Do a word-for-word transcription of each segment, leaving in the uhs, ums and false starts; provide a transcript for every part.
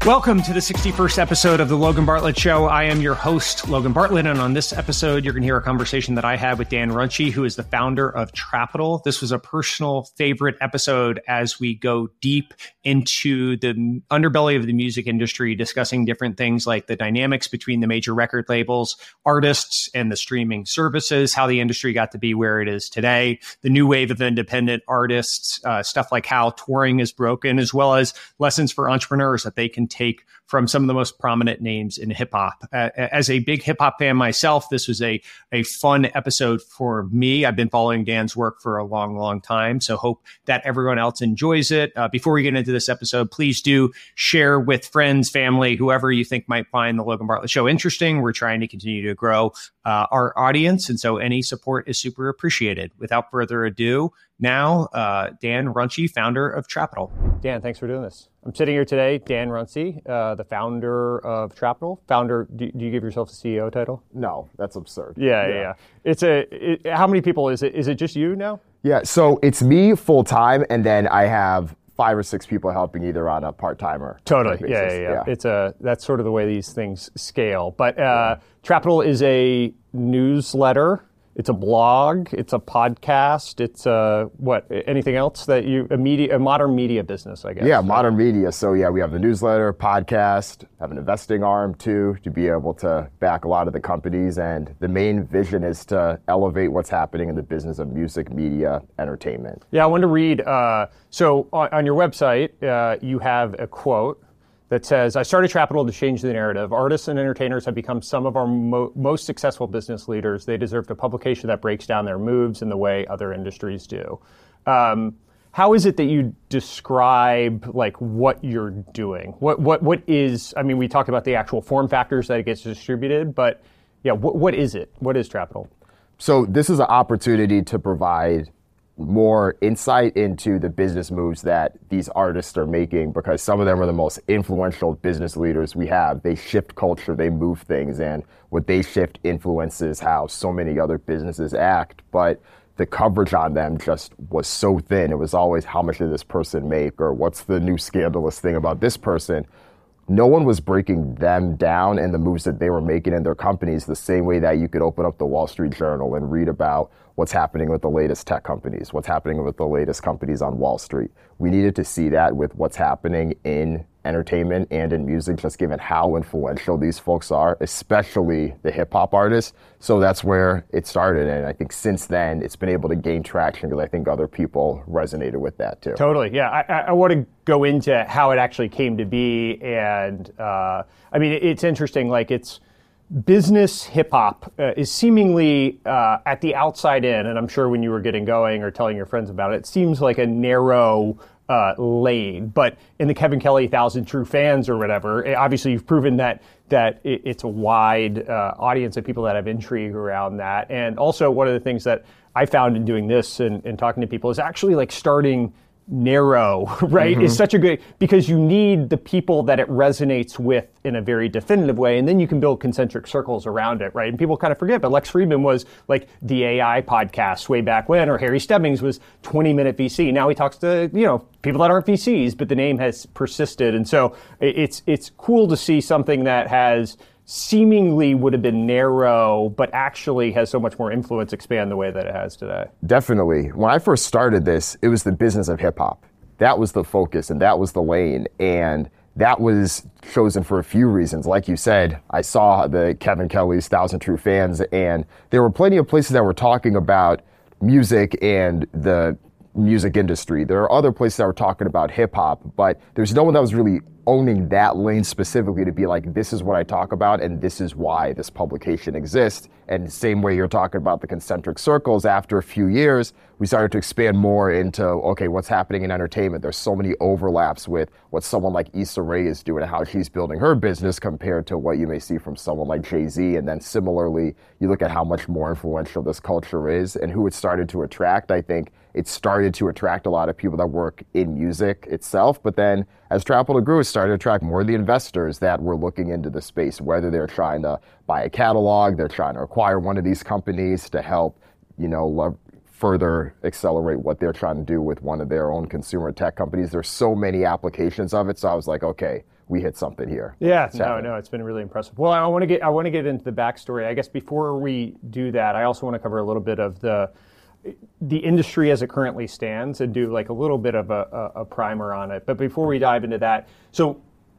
Welcome to the sixty-first episode of The Logan Bartlett Show. I am your host, Logan Bartlett, and on this episode, you're going to hear a conversation that I had with Dan Runcie, who is the founder of Trapital. This was a personal favorite episode as we go deep into the underbelly of the music industry, discussing different things like the dynamics between the major record labels, artists, and the streaming services, how the industry got to be where it is today, the new wave of independent artists, uh, stuff like how touring is broken, as well as lessons for entrepreneurs that they can take from some of the most prominent names in hip hop. Uh, as a big hip hop fan myself, this was a, a fun episode for me. I've been following Dan's work for a long, long time, so hope that everyone else enjoys it. Uh, before we get into this episode, please do share with friends, family, whoever you think might find the Logan Bartlett Show interesting. We're trying to continue to grow uh, our audience, and so any support is super appreciated. Without further ado, now, uh, Dan Runcie, founder of Trapital. Dan, thanks for doing this. I'm sitting here today, Dan Runcie, uh, the founder of Trapital. Founder, do, do you give yourself a C E O title? No, that's absurd. Yeah, yeah. yeah. It's a. It, how many people is it? Is it just you now? Yeah, so it's me full time, and then I have five or six people helping either on a part time or totally. basis. Yeah, yeah, yeah, yeah. It's a. That's sort of the way these things scale. But uh, yeah. Trapital is a newsletter. It's a blog, it's a podcast, it's a, what, anything else that you, a media, a modern media business, I guess. Yeah, modern media. So yeah, we have the newsletter, podcast, have an investing arm too, to be able to back a lot of the companies. And the main vision is to elevate what's happening in the business of music, media, entertainment. Yeah, I wanted to read, uh, so on, on your website, uh, you have a quote that says, I started Trapital to change the narrative. Artists and entertainers have become some of our mo- most successful business leaders. They deserve a publication that breaks down their moves in the way other industries do. Um, how is it that you describe like what you're doing? What what what is, I mean, we talked about the actual form factors that it gets distributed, but yeah, what what is it? What is Trapital? So this is an opportunity to provide more insight into the business moves that these artists are making, because some of them are the most influential business leaders we have. They shift culture, they move things, and what they shift influences how so many other businesses act. But the coverage on them just was so thin. It was always, how much did this person make, or what's the new scandalous thing about this person? No one was breaking them down and the moves that they were making in their companies the same way that you could open up the Wall Street Journal and read about what's happening with the latest tech companies, what's happening with the latest companies on Wall Street. We needed to see that with what's happening in entertainment and in music, just given how influential these folks are, especially the hip hop artists. So that's where it started. And I think since then, it's been able to gain traction because I think other people resonated with that too. Totally. Yeah. I, I want to go into how it actually came to be. And uh, I mean, it's interesting. Like, it's business hip hop uh, is seemingly uh, at the outside in. And I'm sure when you were getting going or telling your friends about it, it seems like a narrow Uh, lane, but in the Kevin Kelly Thousand True Fans or whatever, obviously you've proven that that it, it's a wide uh, audience of people that have intrigue around that. And also, one of the things that I found in doing this and, and talking to people is actually like starting narrow, right? Mm-hmm. Is such a good, because you need the people that it resonates with in a very definitive way, and then you can build concentric circles around it, right? And people kind of forget, but Lex Friedman was like the A I podcast way back when, or Harry Stebbings was twenty minute V C. Now he talks to, you know, people that aren't V Cs, but the name has persisted. And so it's it's cool to see something that has seemingly would have been narrow, but actually has so much more influence expand the way that it has today. Definitely. When I first started this, it was the business of hip hop. That was the focus and that was the lane. And that was chosen for a few reasons. Like you said, I saw the Kevin Kelly's Thousand True Fans, and there were plenty of places that were talking about music and the music industry. There are other places that were talking about hip hop, but there's no one that was really owning that lane specifically to be like, this is what I talk about and this is why this publication exists. And same way you're talking about the concentric circles, after a few years, we started to expand more into, okay, what's happening in entertainment? There's so many overlaps with what someone like Issa Rae is doing and how she's building her business compared to what you may see from someone like Jay-Z. And then similarly, you look at how much more influential this culture is and who it started to attract. I think it started to attract a lot of people that work in music itself, but then as Trapital grew, it started to attract more of the investors that were looking into the space, whether they're trying to buy a catalog, they're trying to acquire one of these companies to help, you know, further accelerate what they're trying to do with one of their own consumer tech companies. There's so many applications of it, so I was like, okay, we hit something here. Yeah, no, happening. no, it's been really impressive. Well, I want to get I want to get into the backstory. I guess before we do that, I also want to cover a little bit of the the industry as it currently stands and do like a little bit of a, a, a primer on it. But before we dive into that, so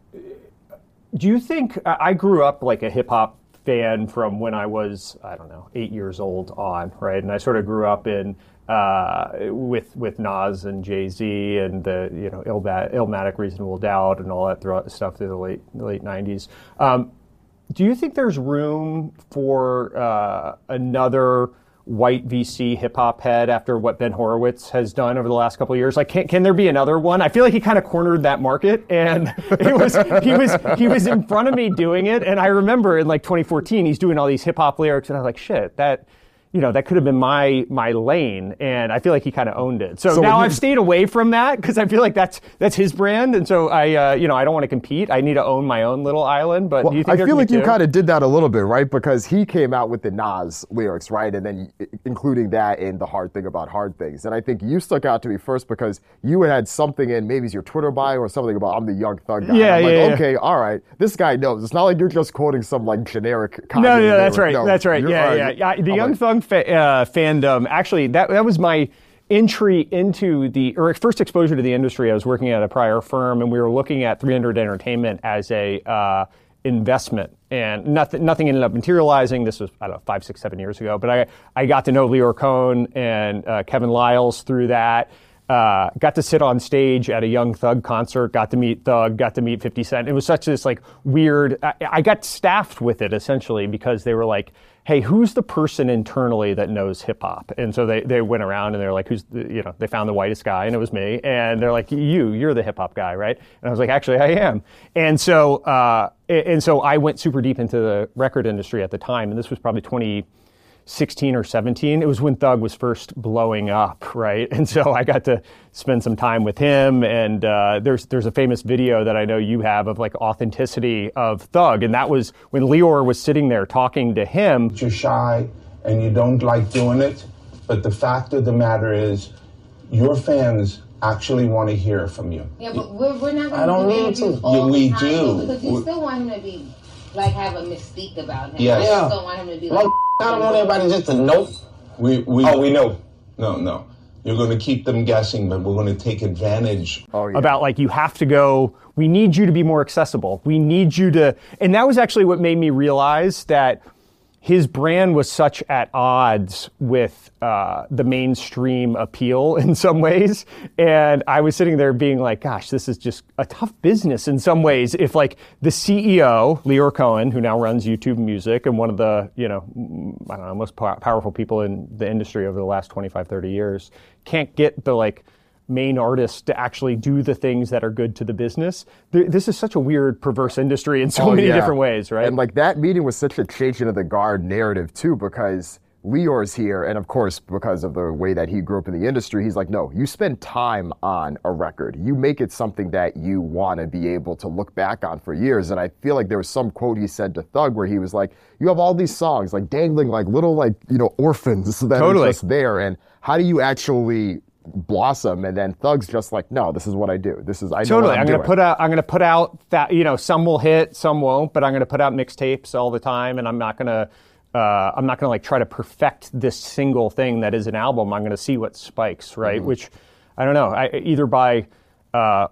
do you think I grew up like a hip hop fan from when I was, I don't know, eight years old on, right? And I sort of grew up in uh, with with Nas and Jay-Z and the, you know, Illmatic, Illmatic Reasonable Doubt and all that throughout, stuff through the late the late nineties. Um, do you think there's room for uh, another white V C hip hop head after what Ben Horowitz has done over the last couple of years? Like, can, can there be another one? I feel like he kind of cornered that market, and it was he was he was in front of me doing it. And I remember in like twenty fourteen, he's doing all these hip hop lyrics, and I was like, shit, that. You know, that could have been my my lane, and I feel like he kind of owned it. So, so now I've stayed away from that because I feel like that's that's his brand, and so I, uh, you know, I don't want to compete. I need to own my own little island. But well, do you think I feel like you too? kind of did that a little bit, right? Because he came out with the Nas lyrics, right, and then including that in the hard thing about hard things. And I think you stuck out to me first because you had something in maybe it's your Twitter bio or something about I'm the young thug guy. Yeah, I'm yeah, like, yeah. Okay, all right, this guy knows. It's not like you're just quoting some like generic. Kanye No, no, that's lyric. right. No, that's right. Yeah, right. yeah, yeah. The I'm Young like, Thug fa- uh, fandom, actually, that that was my entry into the, or first exposure to the industry. I was working at a prior firm, and we were looking at three hundred Entertainment as a uh, investment, and nothing nothing ended up materializing. This was, I don't know, five, six, seven years ago. But I I got to know Lyor Cohen and uh, Kevin Liles through that. Uh, got to sit on stage at a Young Thug concert, got to meet Thug, got to meet fifty Cent. It was such this like weird, I, I got staffed with it essentially because they were like, hey, who's the person internally that knows hip hop? And so they, they went around and they're like, who's, the, you know, they found the whitest guy, and it was me. And they're like, you, you're the hip hop guy, right? And I was like, actually, I am. And so, uh, and so I went super deep into the record industry at the time, and this was probably twenty sixteen or seventeen. It was when Thug was first blowing up, right? And so I got to spend some time with him, and uh, there's there's a famous video that I know you have of like authenticity of Thug, and that was when Lyor was sitting there talking to him. You're shy and you don't like doing it, but the fact of the matter is your fans actually want to hear from you. Yeah, but we're, we're not I don't going need to do to. interviews all Yeah, we the time, do. though, because you We- still want him to be, like, have a mystique about him. Yes. You Yeah. just don't want him to be Like, like... I don't want everybody just to know. We, we, oh, we know. No, no. You're going to keep them guessing, but we're going to take advantage. Oh, yeah. About like, you have to go, we need you to be more accessible. We need you to, and that was actually what made me realize that his brand was such at odds with uh, the mainstream appeal in some ways. And I was sitting there being like, gosh, this is just a tough business in some ways. If like the C E O, Lyor Cohen, who now runs YouTube Music and one of the, you know, I don't know, most pow- powerful people in the industry over the last twenty-five, thirty years, can't get the like main artists to actually do the things that are good to the business. Th- This is such a weird, perverse industry in so Oh, many yeah. different ways, right? And like that meeting was such a changing of the guard narrative too, because Lyor's here, and of course, because of the way that he grew up in the industry, he's like, no, you spend time on a record. You make it something that you want to be able to look back on for years. And I feel like there was some quote he said to Thug where he was like, you have all these songs, like dangling like little like, you know, orphans that Totally. are just there. And how do you actually blossom? And then Thug's just like, no, this is what I do. This is I know Totally. what I'm, I'm going doing. to put out, I'm going to put out that, you know, some will hit, some won't, but I'm going to put out mixtapes all the time, and I'm not going to, uh, I'm not going to like try to perfect this single thing that is an album. I'm going to see what spikes, right? Mm-hmm. Which, I don't know, I, either by, uh,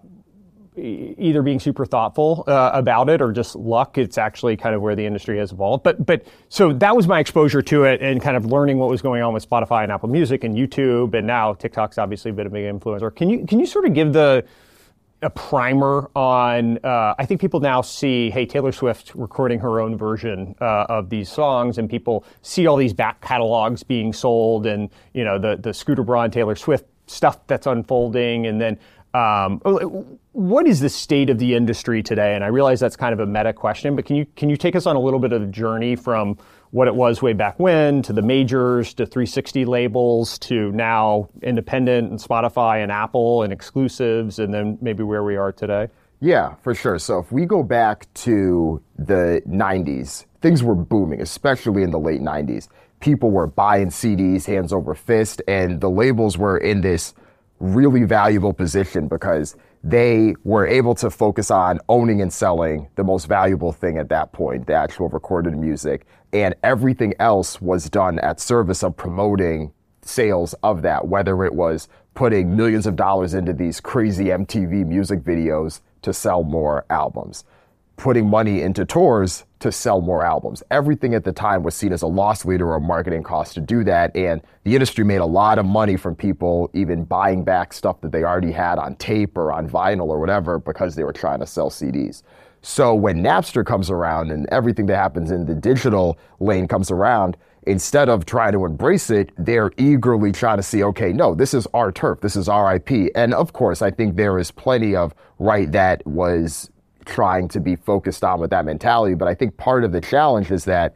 e- either being super thoughtful uh, about it or just luck, it's actually kind of where the industry has evolved. But but so that was my exposure to it and kind of learning what was going on with Spotify and Apple Music and YouTube, and now TikTok's obviously been a big influencer. Can you can you sort of give the a primer on, uh, I think people now see, hey, Taylor Swift recording her own version uh, of these songs, and people see all these back catalogs being sold, and you know the the Scooter Braun Taylor Swift stuff that's unfolding, and then um, what is the state of the industry today? And I realize that's kind of a meta question, but can you can you take us on a little bit of a journey from what it was way back when to the majors to three sixty labels to now independent and Spotify and Apple and exclusives, and then maybe where we are today? Yeah, for sure. So if we go back to the nineties, things were booming, especially in the late nineties. people were buying C Ds hands over fist, and the labels were in this really valuable position because they were able to focus on owning and selling the most valuable thing at that point, the actual recorded music, and everything else was done at service of promoting sales of that, whether it was putting millions of dollars into these crazy M T V music videos to sell more albums, putting money into tours to sell more albums. Everything at the time was seen as a loss leader or a marketing cost to do that, and the industry made a lot of money from people even buying back stuff that they already had on tape or on vinyl or whatever because they were trying to sell C Ds. So when Napster comes around and everything that happens in the digital lane comes around, instead of trying to embrace it, they're eagerly trying to see, okay, no, this is our turf, this is our I P. And of course, I think there is plenty of right that was trying to be focused on with that mentality. But I think part of the challenge is that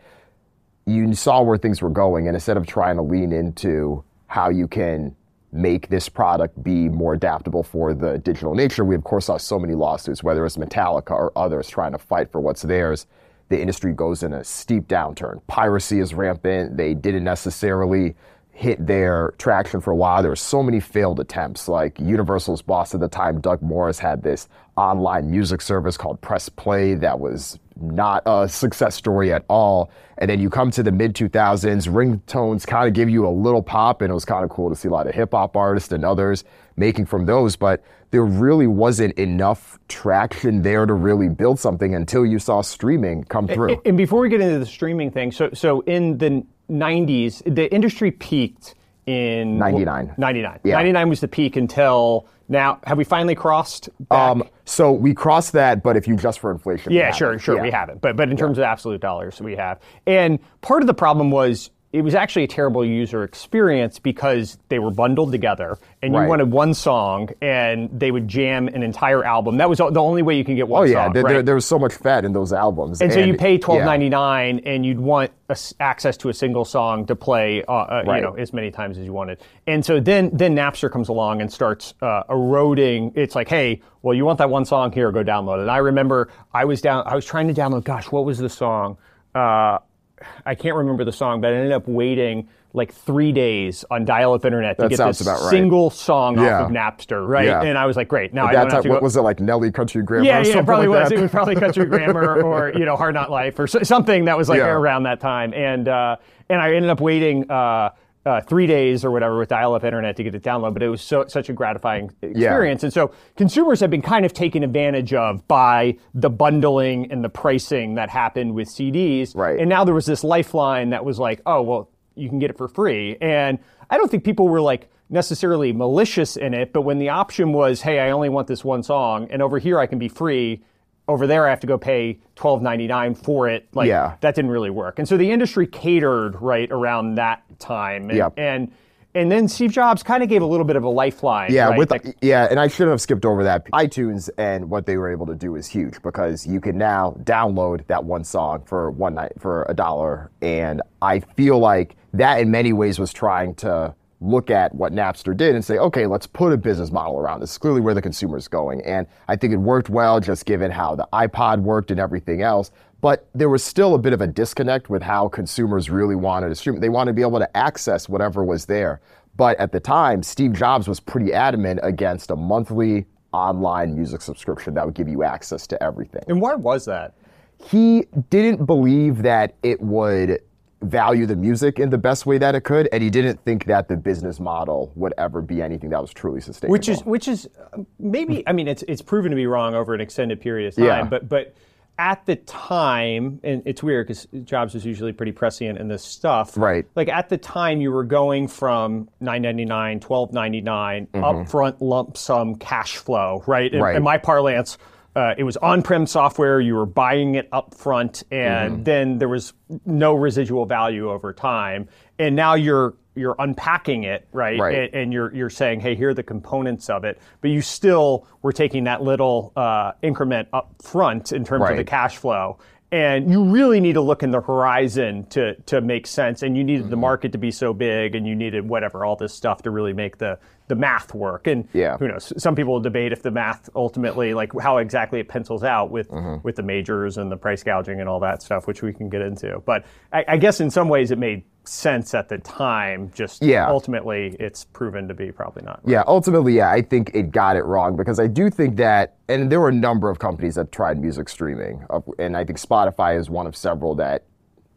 you saw where things were going, and instead of trying to lean into how you can make this product be more adaptable for the digital nature, we of course saw so many lawsuits, whether it's Metallica or others trying to fight for what's theirs. The industry goes in a steep downturn. Piracy is rampant. They didn't necessarily hit their traction for a while. There were so many failed attempts. Like Universal's boss at the time, Doug Morris, had this online music service called Press Play that was not a success story at all. And then you come to the mid two thousands, ringtones kind of give you a little pop, and it was kind of cool to see a lot of hip hop artists and others making from those, but there really wasn't enough traction there to really build something until you saw streaming come through. And, and before we get into the streaming thing, so so in the nineties, the industry peaked in ninety-nine. ninety-nine. Yeah. ninety-nine was the peak until now. Have we finally crossed back? Um, so we crossed that, but if you adjust for inflation, we yeah, sure, haven't. sure, yeah. we haven't. But but in terms yeah. of absolute dollars, we have. And part of the problem was it was actually a terrible user experience because they were bundled together, and you right. wanted one song, and they would jam an entire album. That was the only way you can get one oh, yeah. song. There, right? there, there was so much fat in those albums. And, and so you pay twelve yeah. ninety-nine, and you'd want a, access to a single song to play, uh, uh, right. you know, as many times as you wanted. And so then, then Napster comes along and starts uh, eroding. It's like, hey, well, you want that one song here? Go download it. And I remember I was down. I was trying to download. Gosh, what was the song? Uh, I can't remember the song, but I ended up waiting like three days on dial-up internet to that get sounds this about right. single song yeah. off of Napster, right? Yeah. And I was like, great. Now At I that don't have time, to go. What was it, like Nelly Country Grammar Yeah, or yeah, something it probably like was. that? It was probably Country Grammar or, you know, Hard Knock Life or so, something that was like yeah. around that time. And uh, and I ended up waiting uh, uh, three days or whatever with dial-up internet to get it download, but it was so, such a gratifying experience. Yeah. And so consumers have been kind of taken advantage of by the bundling and the pricing that happened with C Ds. Right. And now there was this lifeline that was like, oh, well, you can get it for free. And I don't think people were like necessarily malicious in it, but when the option was, hey, I only want this one song, and over here I can be free, over there I have to go pay twelve ninety-nine for it, like yeah. that didn't really work. And so the industry catered right around that time. And, yep. and And then Steve Jobs kind of gave a little bit of a lifeline. Yeah, right? with that, yeah, and I shouldn't have skipped over that. iTunes and what they were able to do is huge because you can now download that one song for one night for a dollar, and I feel like that in many ways was trying to look at what Napster did and say, okay, let's put a business model around this. It's clearly where the consumer's going, and I think it worked well just given how the iPod worked and everything else. But there was still a bit of a disconnect with how consumers really wanted to stream. They wanted to be able to access whatever was there. But at the time, Steve Jobs was pretty adamant against a monthly online music subscription that would give you access to everything. and why was that? He didn't believe that it would value the music in the best way that it could, and he didn't think that the business model would ever be anything that was truly sustainable. Which is, which is uh, maybe, I mean, it's it's proven to be wrong over an extended period of time, Yeah. but but at the time, and it's weird because Jobs was usually pretty prescient in this stuff. Right. Like at the time, you were going from nine ninety-nine, twelve ninety-nine, Mm-hmm. upfront lump sum cash flow, right? In, Right. in my parlance, uh, it was on-prem software. You were buying it up front, and Mm-hmm. then there was no residual value over time. And now you're you're unpacking it, right? Right. And, and you're you're saying, hey, here are the components of it. But you still were taking that little uh, increment up front in terms of the Right. cash flow. And you really need to look in the horizon to to make sense. And you needed Mm-hmm. the market to be so big, and you needed whatever, all this stuff to really make the, the math work. And Yeah. who knows? Some people will debate if the math ultimately, like how exactly it pencils out with Mm-hmm. with the majors and the price gouging and all that stuff, which we can get into. But I, I guess in some ways it made sense at the time. Just yeah. ultimately, it's proven to be probably not right. Yeah, ultimately, yeah, I think it got it wrong because I do think that, and there were a number of companies that tried music streaming, and I think Spotify is one of several that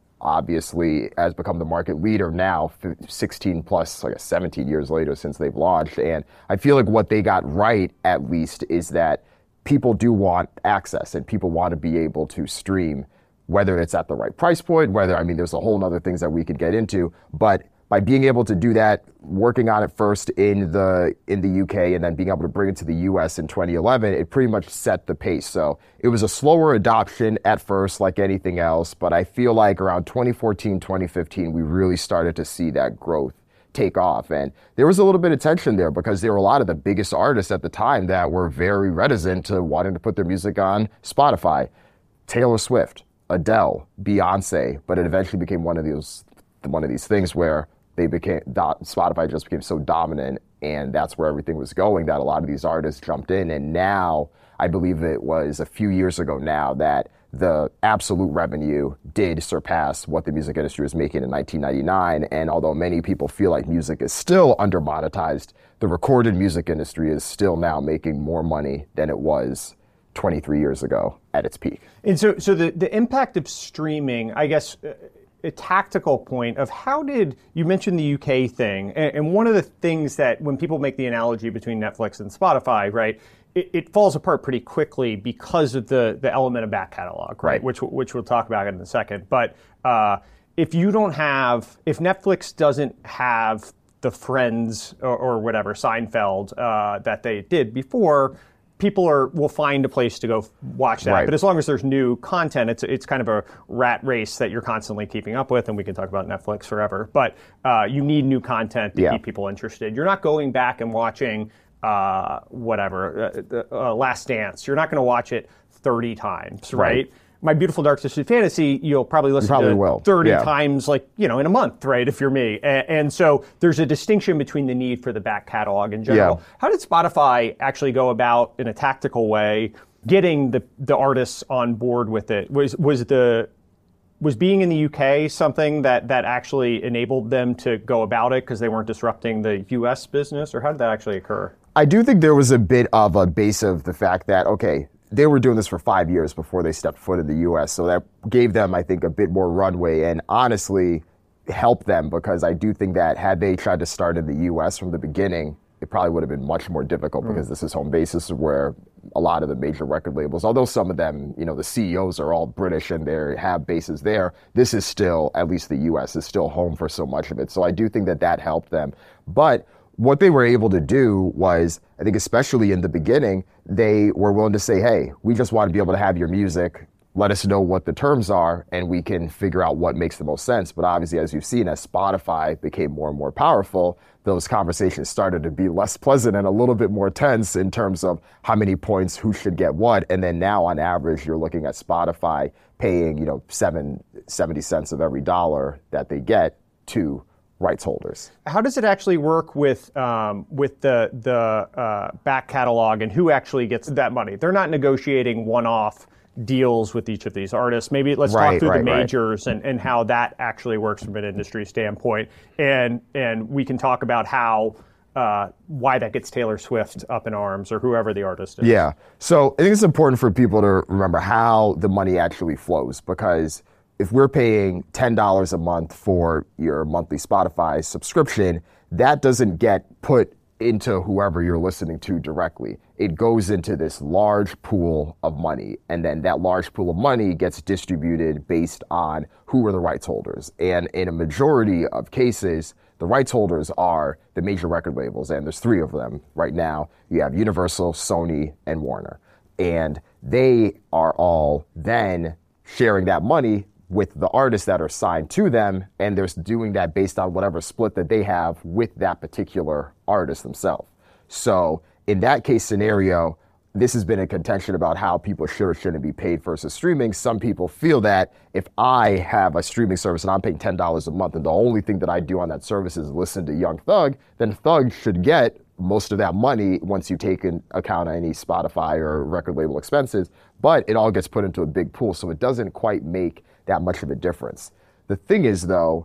obviously has become the market leader now, sixteen plus, like seventeen years later since they've launched. And I feel like what they got right, at least, is that people do want access and people want to be able to stream, whether it's at the right price point, whether, I mean, there's a whole other things that we could get into, but by being able to do that, working on it first in the in the U K and then being able to bring it to the U S in twenty eleven, it pretty much set the pace. So it was a slower adoption at first, like anything else, but I feel like around twenty fourteen, twenty fifteen, we really started to see that growth take off. And there was a little bit of tension there because there were a lot of the biggest artists at the time that were very reticent to wanting to put their music on Spotify. Taylor Swift, Adele, Beyonce, but it eventually became one of these one of these things where they became Spotify just became so dominant, and that's where everything was going, that a lot of these artists jumped in. And now, I believe it was a few years ago now that the absolute revenue did surpass what the music industry was making in nineteen ninety-nine. And although many people feel like music is still under monetized, the recorded music industry is still now making more money than it was twenty-three years ago at its peak. And so, so the, the impact of streaming, I guess, uh, a tactical point of how did, you mentioned the U K thing, and, and one of the things that when people make the analogy between Netflix and Spotify, right, it, it falls apart pretty quickly because of the, the element of back catalog, right, right. which which we'll talk about in a second. But uh, if you don't have, if Netflix doesn't have the Friends or, or whatever, Seinfeld, uh, that they did before, people are will find a place to go watch that. Right. But as long as there's new content, it's it's kind of a rat race that you're constantly keeping up with, and we can talk about Netflix forever. But uh, you need new content to yeah. keep people interested. You're not going back and watching uh, whatever, uh, uh, Last Dance. You're not going to watch it thirty times, right? Right. My Beautiful Dark Twisted Fantasy, you'll probably listen you probably to will. thirty yeah. times, like, you know, in a month, right, if you're me. And, and so there's a distinction between the need for the back catalog in general. Yeah. How did Spotify actually go about, in a tactical way, getting the, the artists on board with it? Was was the was being in the U K something that, that actually enabled them to go about it because they weren't disrupting the U S business, or how did that actually occur? I do think there was a bit of a base of the fact that, okay, they were doing this for five years before they stepped foot in the U S, so that gave them, I think, a bit more runway and honestly helped them, because I do think that had they tried to start in the U S from the beginning, it probably would have been much more difficult mm. because this is home base. This is where a lot of the major record labels, although some of them, you know, the C E Os are all British and they have bases there, this is still, at least the U S, is still home for so much of it. So I do think that that helped them. But what they were able to do was, I think especially in the beginning, they were willing to say, hey, we just want to be able to have your music. Let us know what the terms are, and we can figure out what makes the most sense. But obviously, as you've seen, as Spotify became more and more powerful, those conversations started to be less pleasant and a little bit more tense in terms of how many points, who should get what. And then now, on average, you're looking at Spotify paying, you know, seven, seventy cents of every dollar that they get to rights holders. How does it actually work with um, with the the uh, back catalog and who actually gets that money? They're not negotiating one-off deals with each of these artists. Maybe let's right, talk through right, the majors right. and, and how that actually works from an industry standpoint. And and we can talk about how uh, why that gets Taylor Swift up in arms or whoever the artist is. Yeah. So I think it's important for people to remember how the money actually flows, because if we're paying ten dollars a month for your monthly Spotify subscription, that doesn't get put into whoever you're listening to directly. It goes into this large pool of money, and then that large pool of money gets distributed based on who are the rights holders. And in a majority of cases, the rights holders are the major record labels, and there's three of them right now. You have Universal, Sony, and Warner. And they are all then sharing that money with the artists that are signed to them, and they're doing that based on whatever split that they have with that particular artist themselves. So in that case scenario, this has been a contention about how people should or shouldn't be paid versus streaming. Some people feel that if I have a streaming service and I'm paying ten dollars a month and the only thing that I do on that service is listen to Young Thug, then Thug should get most of that money once you take into account any Spotify or record label expenses, but it all gets put into a big pool, so it doesn't quite make that much of a difference. The thing is, though,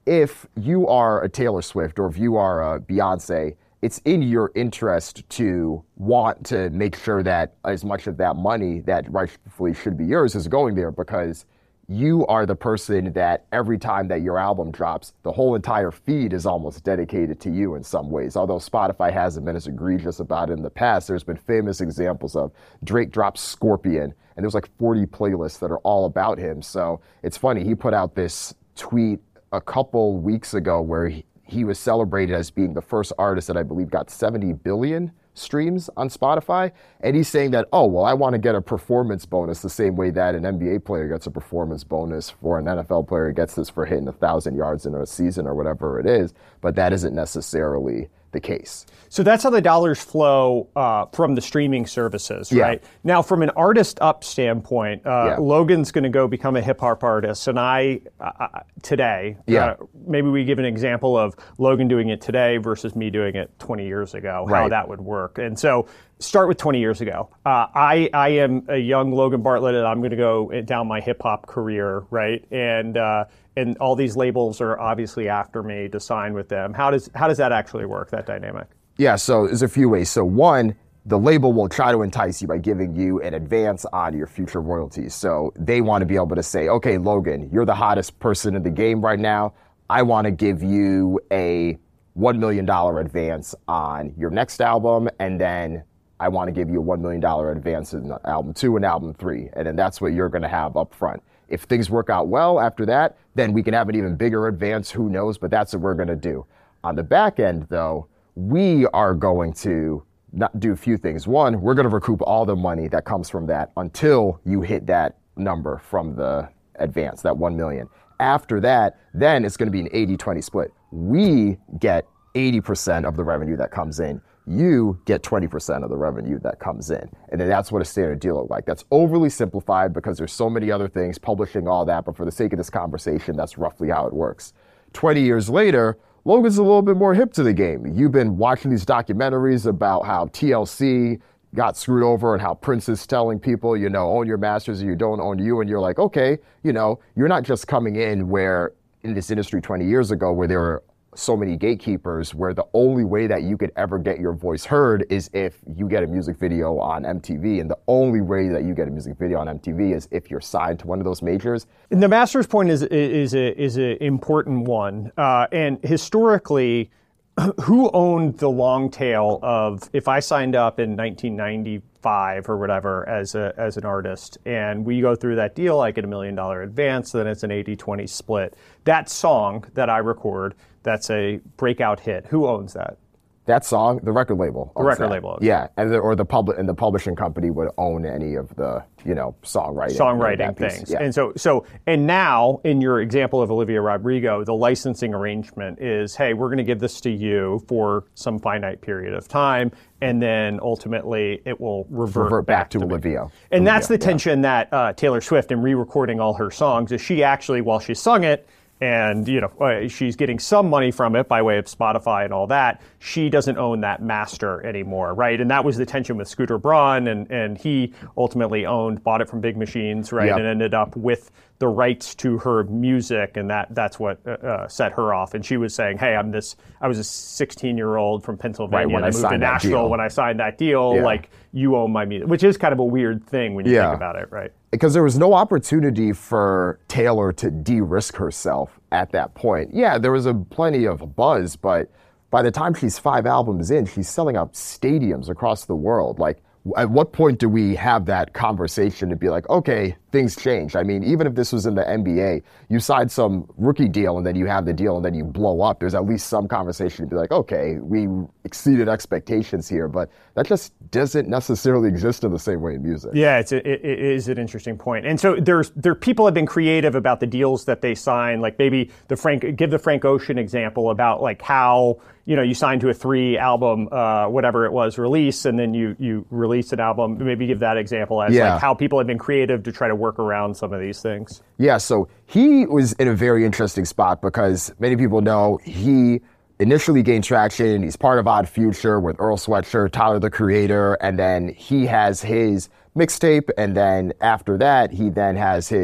if you are a Taylor Swift or if you are a Beyonce, it's in your interest to want to make sure that as much of that money that rightfully should be yours is going there, because you are the person that every time that your album drops, the whole entire feed is almost dedicated to you in some ways. Although Spotify hasn't been as egregious about it in the past, there's been famous examples of Drake drops Scorpion, and there's like forty playlists that are all about him. So it's funny, he put out this tweet a couple weeks ago where he, he was celebrated as being the first artist that I believe got seventy billion streams on Spotify. And he's saying that, oh, well, I want to get a performance bonus the same way that an N B A player gets a performance bonus for an N F L player gets this for hitting a thousand yards in a season or whatever it is. But that isn't necessarily the case. So that's how the dollars flow uh, from the streaming services, right? Yeah. Now, from an artist up standpoint, uh, yeah. Logan's going to go become a hip hop artist, and I uh, today, yeah. uh, maybe we give an example of Logan doing it today versus me doing it twenty years ago, right. how that would work. And so, start with twenty years ago. Uh, I I am a young Logan Bartlett, and I'm going to go down my hip hop career, right? And uh, and all these labels are obviously after me to sign with them. How does how does that actually work, that dynamic? Yeah, so there's a few ways. So one, the label will try to entice you by giving you an advance on your future royalties. So they want to be able to say, okay, Logan, you're the hottest person in the game right now. I want to give you a one million dollars advance on your next album, and then I want to give you a one million dollars advance in album two and album three. And then that's what you're going to have up front. If things work out well after that, then we can have an even bigger advance, who knows, but that's what we're going to do. On the back end, though, we are going to not do a few things. One, we're going to recoup all the money that comes from that until you hit that number from the advance, that one million. After that, then it's going to be an eighty twenty split. We get eighty percent of the revenue that comes in. You get twenty percent of the revenue that comes in. And then that's what a standard deal looks like. That's overly simplified because there's so many other things, publishing, all that, but for the sake of this conversation, that's roughly how it works. twenty years later, Logan's a little bit more hip to the game. You've been watching these documentaries about how T L C got screwed over and how Prince is telling people, you know, own your masters or you don't own you. And you're like, okay, you know, you're not just coming in where in this industry twenty years ago where there were so many gatekeepers, where the only way that you could ever get your voice heard is if you get a music video on M T V. And the only way that you get a music video on M T V is if you're signed to one of those majors. And the master's point is is a is an important one. Uh, and historically, who owned the long tail of, if I signed up in nineteen ninety-five or whatever as a as an artist, and we go through that deal, I get a million dollar advance, then it's an eighty twenty split. That song that I record, that's a breakout hit. Who owns that? That song, the record label. The record that. label. Owns yeah, and the, or the public and the publishing company would own any of the, you know, songwriting. Songwriting things. Yeah. And so, so, and now in your example of Olivia Rodrigo, the licensing arrangement is, hey, we're going to give this to you for some finite period of time, and then ultimately it will revert, revert back, back to, to Olivia. And Olivia, that's the yeah. tension that uh, Taylor Swift, in re-recording all her songs, is she actually, while she sung it, and, you know, she's getting some money from it by way of Spotify and all that, she doesn't own that master anymore, right? And that was the tension with Scooter Braun, and, and he ultimately owned, bought it from Big Machines, right? Yep. And ended up with the rights to her music, and that that's what uh, set her off. And she was saying, hey, I'm this, I was a sixteen-year-old from Pennsylvania, right, when and I, I moved to Nashville when I signed that deal, yeah. like, you own my music, which is kind of a weird thing when you yeah. think about it, right? Because there was no opportunity for Taylor to de-risk herself at that point. Yeah, there was a plenty of buzz, but by the time she's five albums in, she's selling out stadiums across the world. Like, at what point do we have that conversation to be like, okay, things change? I mean, even if this was in the N B A, you sign some rookie deal and then you have the deal and then you blow up, there's at least some conversation to be like, okay, we exceeded expectations here, but that just doesn't necessarily exist in the same way in music. Yeah, it's a, it, it is an interesting point. And so there's there people have been creative about the deals that they sign, like maybe the Frank, give the Frank Ocean example about like how, you know, you sign to a three album, uh, whatever it was, release, and then you you release an album. Maybe give that example as yeah. like how people have been creative to try to work around some of these things. Yeah, so he was in a very interesting spot because many people know he initially gained traction. He's part of Odd Future with Earl Sweatshirt, Tyler the Creator, and then he has his mixtape, and then after that, he then has his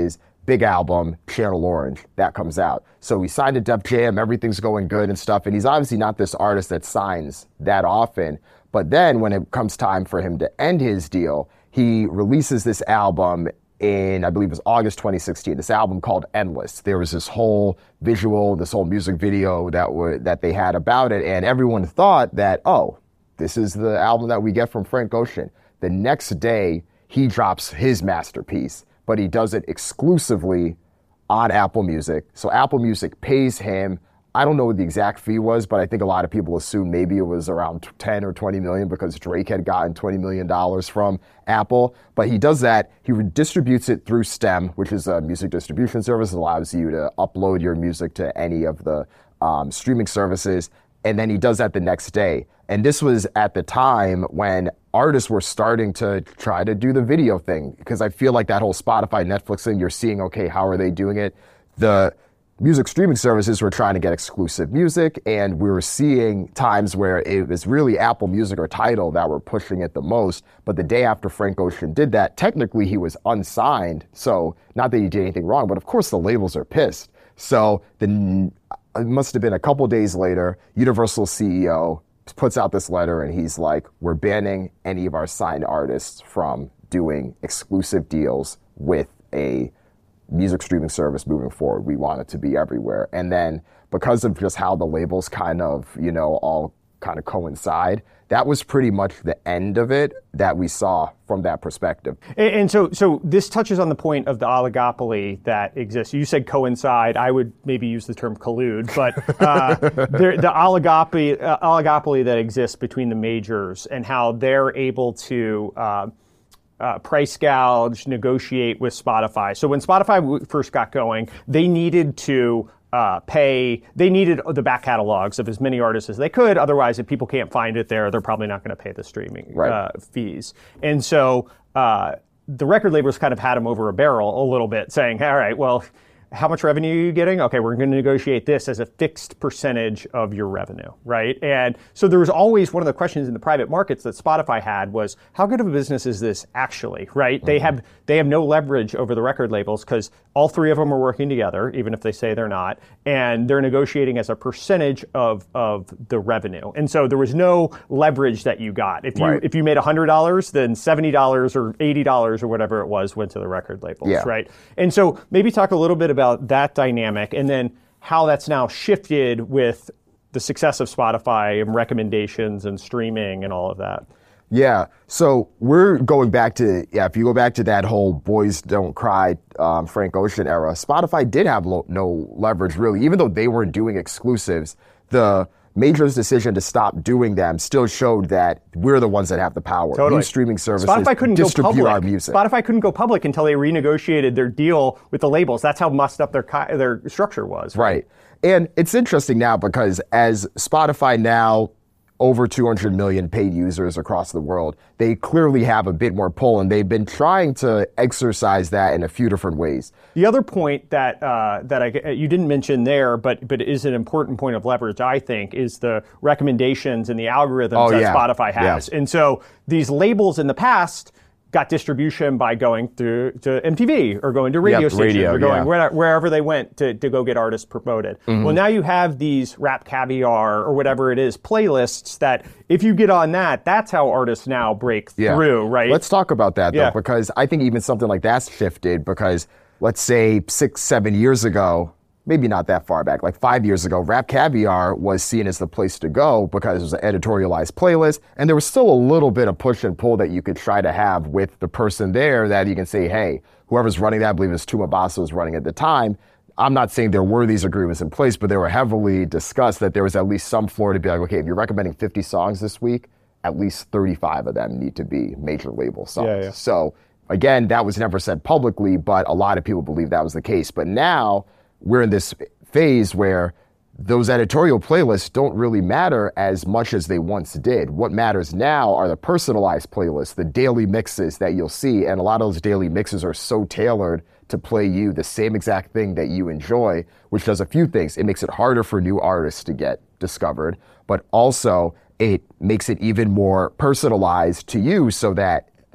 big album, Channel Orange, that comes out. So he signed to Def Jam, everything's going good and stuff, and he's obviously not this artist that signs that often. But then when it comes time for him to end his deal, he releases this album in, I believe it was August twenty sixteen, this album called Endless. There was this whole visual, this whole music video that were, that they had about it, and everyone thought that, oh, this is the album that we get from Frank Ocean. The next day, he drops his masterpiece, but he does it exclusively on Apple Music. So Apple Music pays him, I don't know what the exact fee was, but I think a lot of people assume maybe it was around ten or twenty million because Drake had gotten twenty million dollars from Apple. But he does that, he distributes it through Stem, which is a music distribution service that allows you to upload your music to any of the um, streaming services. And then he does that the next day. And this was at the time when artists were starting to try to do the video thing, because I feel like that whole Spotify, Netflix thing, you're seeing, okay, how are they doing it? The music streaming services were trying to get exclusive music, and we were seeing times where it was really Apple Music or Tidal that were pushing it the most. But the day after Frank Ocean did that, technically he was unsigned, so not that he did anything wrong, but of course the labels are pissed. So the, it must have been a couple days later, Universal C E O puts out this letter and he's like, we're banning any of our signed artists from doing exclusive deals with a music streaming service moving forward. We want it to be everywhere. And then because of just how the labels kind of, you know, all kind of coincide, that was pretty much the end of it that we saw from that perspective. And, and so so this touches on the point of the oligopoly that exists. You said coincide. I would maybe use the term collude, but uh, the, the oligopoly, uh, oligopoly that exists between the majors and how they're able to uh, uh, price gouge, negotiate with Spotify. So when Spotify first got going, they needed to Uh, pay, they needed the back catalogs of as many artists as they could. Otherwise, if people can't find it there, they're probably not going to pay the streaming right. uh, fees. And so uh, the record labels kind of had them over a barrel a little bit, saying, all right, well, how much revenue are you getting? Okay, we're going to negotiate this as a fixed percentage of your revenue, right? And so there was always one of the questions in the private markets that Spotify had was, how good of a business is this actually, right? Mm-hmm. They have they have no leverage over the record labels because all three of them are working together, even if they say they're not, and they're negotiating as a percentage of of the revenue. And so there was no leverage that you got. If you right. if you made one hundred dollars, then seventy dollars or eighty dollars or whatever it was went to the record labels, yeah. right? And so maybe talk a little bit about about that dynamic and then how that's now shifted with the success of Spotify and recommendations and streaming and all of that. Yeah, so we're going back to, yeah, if you go back to that whole Boys Don't Cry um, Frank Ocean era, Spotify did have lo- no leverage really, even though they weren't doing exclusives. The Major's decision to stop doing them still showed that we're the ones that have the power. Totally. These streaming services Spotify couldn't distribute go public. our music. Spotify couldn't go public until they renegotiated their deal with the labels. That's how messed up their their structure was. Right. right. And it's interesting now because as Spotify now over two hundred million paid users across the world, they clearly have a bit more pull, and they've been trying to exercise that in a few different ways. The other point that uh, that I, you didn't mention there, but but is an important point of leverage, I think, is the recommendations and the algorithms oh, that yeah. Spotify has. Yeah. And so these labels in the past got distribution by going through to M T V or going to radio yep, stations radio, or going yeah. where, wherever they went to, to go get artists promoted. Mm-hmm. Well, now you have these Rap Caviar or whatever it is, playlists that if you get on that, that's how artists now break yeah. through, right? Let's talk about that, though, yeah. because I think even something like that's shifted because let's say six, seven years ago, maybe not that far back, like five years ago, Rap Caviar was seen as the place to go because it was an editorialized playlist, and there was still a little bit of push and pull that you could try to have with the person there that you can say, hey, whoever's running that, I believe it was Tuma Basso was running at the time. I'm not saying there were these agreements in place, but they were heavily discussed that there was at least some floor to be like, okay, if you're recommending fifty songs this week, at least thirty-five of them need to be major label songs. Yeah, yeah. So again, that was never said publicly, but a lot of people believe that was the case. But now we're in this phase where those editorial playlists don't really matter as much as they once did. What matters now are the personalized playlists, the daily mixes that you'll see. And a lot of those daily mixes are so tailored to play you the same exact thing that you enjoy, which does a few things. It makes it harder for new artists to get discovered, but also it makes it even more personalized to you so that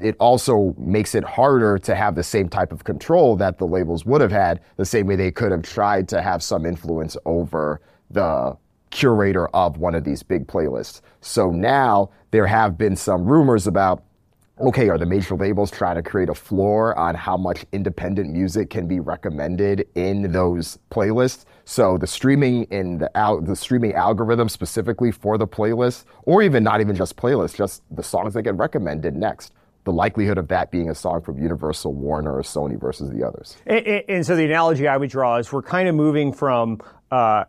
it also makes it harder to have the same type of control that the labels would have had, the same way they could have tried to have some influence over the curator of one of these big playlists. So now there have been some rumors about, okay, are the major labels trying to create a floor on how much independent music can be recommended in those playlists? So the streaming in the al- the streaming algorithm specifically for the playlist, or even not even just playlists, just the songs that get recommended next. The likelihood of that being a song from Universal, Warner, or Sony versus the others. And, and so the analogy I would draw is we're kind of moving from uh,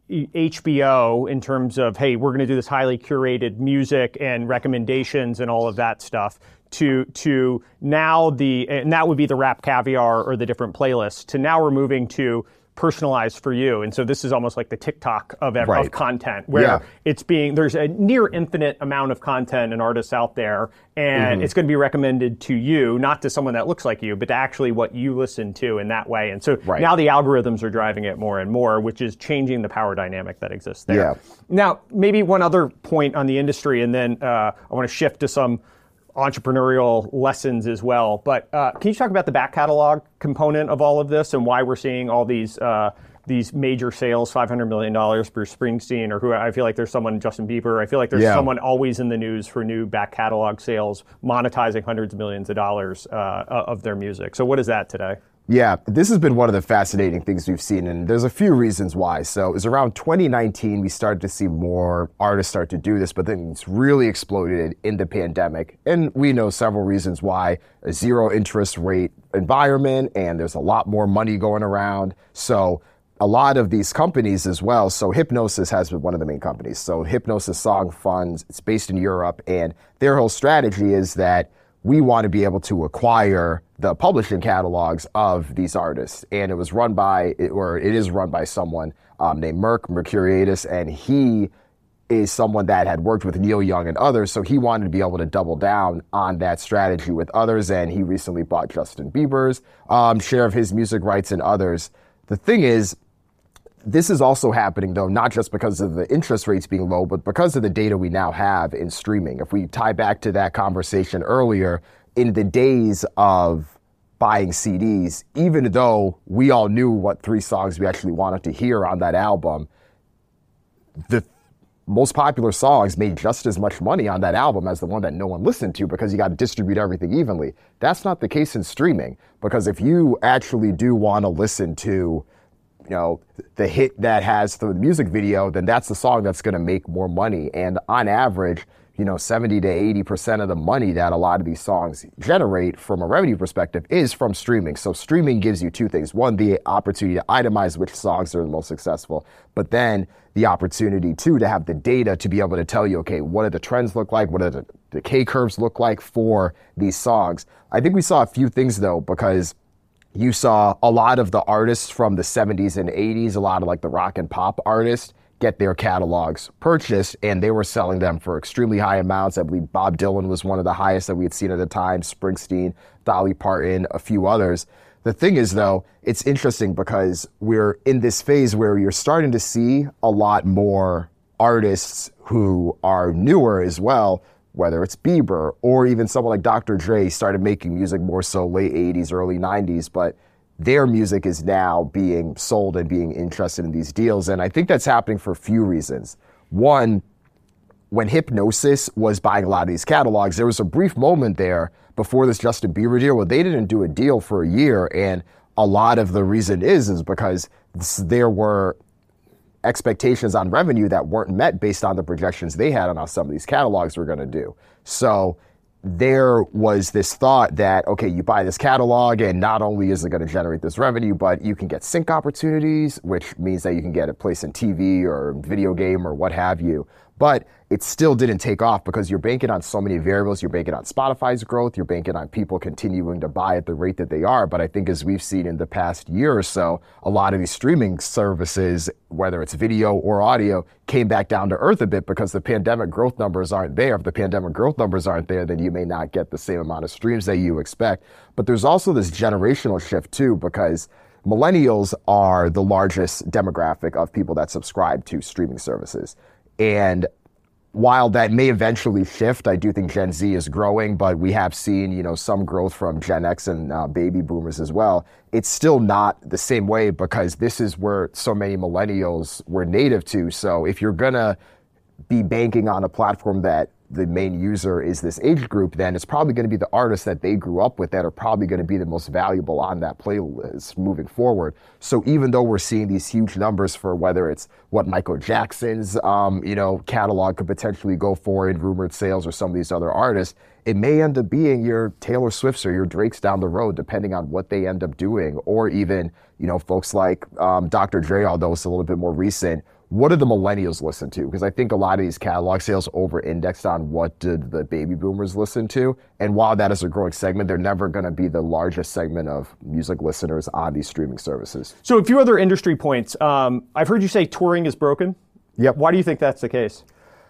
H B O in terms of, hey, we're going to do this highly curated music and recommendations and all of that stuff, to to now the, and that would be the Rap Caviar or the different playlists, to now we're moving to personalized for you. And so this is almost like the TikTok of, right. of content, where yeah. it's being, there's a near infinite amount of content and artists out there, and mm-hmm. it's going to be recommended to you, not to someone that looks like you, but to actually what you listen to in that way. And so right. now the algorithms are driving it more and more, which is changing the power dynamic that exists there. Yeah. Now, maybe one other point on the industry, and then uh, I want to shift to some entrepreneurial lessons as well. But uh, can you talk about the back catalog component of all of this and why we're seeing all these uh, these major sales, five hundred million dollars for Springsteen, or who I feel like there's someone, Justin Bieber. I feel like there's yeah. someone always in the news for new back catalog sales, monetizing hundreds of millions of dollars uh, of their music. So what is that today? Yeah, this has been one of the fascinating things we've seen, and there's a few reasons why. So it was around twenty nineteen, we started to see more artists start to do this, but then it's really exploded in the pandemic. And we know several reasons why: a zero interest rate environment, and there's a lot more money going around. So a lot of these companies as well, so Hipgnosis has been one of the main companies. So Hipgnosis Song Funds, it's based in Europe, and their whole strategy is that we want to be able to acquire the publishing catalogs of these artists. And it was run by, or it is run by someone um, named Merck Mercuriadis, and he is someone that had worked with Neil Young and others, so he wanted to be able to double down on that strategy with others, and he recently bought Justin Bieber's um, share of his music rights and others. The thing is, this is also happening, though, not just because of the interest rates being low, but because of the data we now have in streaming. If we tie back to that conversation earlier, in the days of buying C Ds, even though we all knew what three songs we actually wanted to hear on that album, the most popular songs made just as much money on that album as the one that no one listened to, because you got to distribute everything evenly. That's not the case in streaming, because if you actually do want to listen to, you know, the hit that has the music video, then that's the song that's going to make more money. And on average, you know, seventy to eighty percent of the money that a lot of these songs generate from a revenue perspective is from streaming. So streaming gives you two things. One, the opportunity to itemize which songs are the most successful, but then the opportunity, too, to have the data to be able to tell you, okay, what do the trends look like? What do the decay curves look like for these songs? I think we saw a few things, though, because you saw a lot of the artists from the seventies and eighties, a lot of like the rock and pop artists, get their catalogs purchased, and they were selling them for extremely high amounts. I believe Bob Dylan was one of the highest that we had seen at the time, Springsteen, Dolly Parton, a few others. The thing is, though, it's interesting because we're in this phase where you're starting to see a lot more artists who are newer as well, whether it's Bieber or even someone like Doctor Dre started making music more so late eighties, early nineties, but their music is now being sold and being interested in these deals. And I think that's happening for a few reasons. One, when Hipgnosis was buying a lot of these catalogs, there was a brief moment there before this Justin Bieber deal where they didn't do a deal for a year. And a lot of the reason is, is because there were expectations on revenue that weren't met based on the projections they had on how some of these catalogs were going to do. So there was this thought that, okay, you buy this catalog and not only is it going to generate this revenue, but you can get sync opportunities, which means that you can get a place in T V or video game or what have you. But it still didn't take off because you're banking on so many variables. You're banking on Spotify's growth. You're banking on people continuing to buy at the rate that they are. But I think as we've seen in the past year or so, a lot of these streaming services, whether it's video or audio, came back down to earth a bit because the pandemic growth numbers aren't there. If the pandemic growth numbers aren't there, then you may not get the same amount of streams that you expect. But there's also this generational shift too, because millennials are the largest demographic of people that subscribe to streaming services. And while that may eventually shift, I do think Gen Z is growing, but we have seen, you know, some growth from Gen X and uh, baby boomers as well. It's still not the same way because this is where so many millennials were native to. So if you're gonna be banking on a platform that the main user is this age group, then it's probably going to be the artists that they grew up with that are probably going to be the most valuable on that playlist moving forward. So even though we're seeing these huge numbers for whether it's what Michael Jackson's, um, you know, catalog could potentially go for in rumored sales or some of these other artists, it may end up being your Taylor Swifts or your Drakes down the road, depending on what they end up doing, or even, you know, folks like um, Doctor Dre, although it's a little bit more recent. What do the millennials listen to? Because I think a lot of these catalog sales over-indexed on what did the baby boomers listen to. And while that is a growing segment, they're never going to be the largest segment of music listeners on these streaming services. So a few other industry points. Um, I've heard you say touring is broken. Yep. Why do you think that's the case?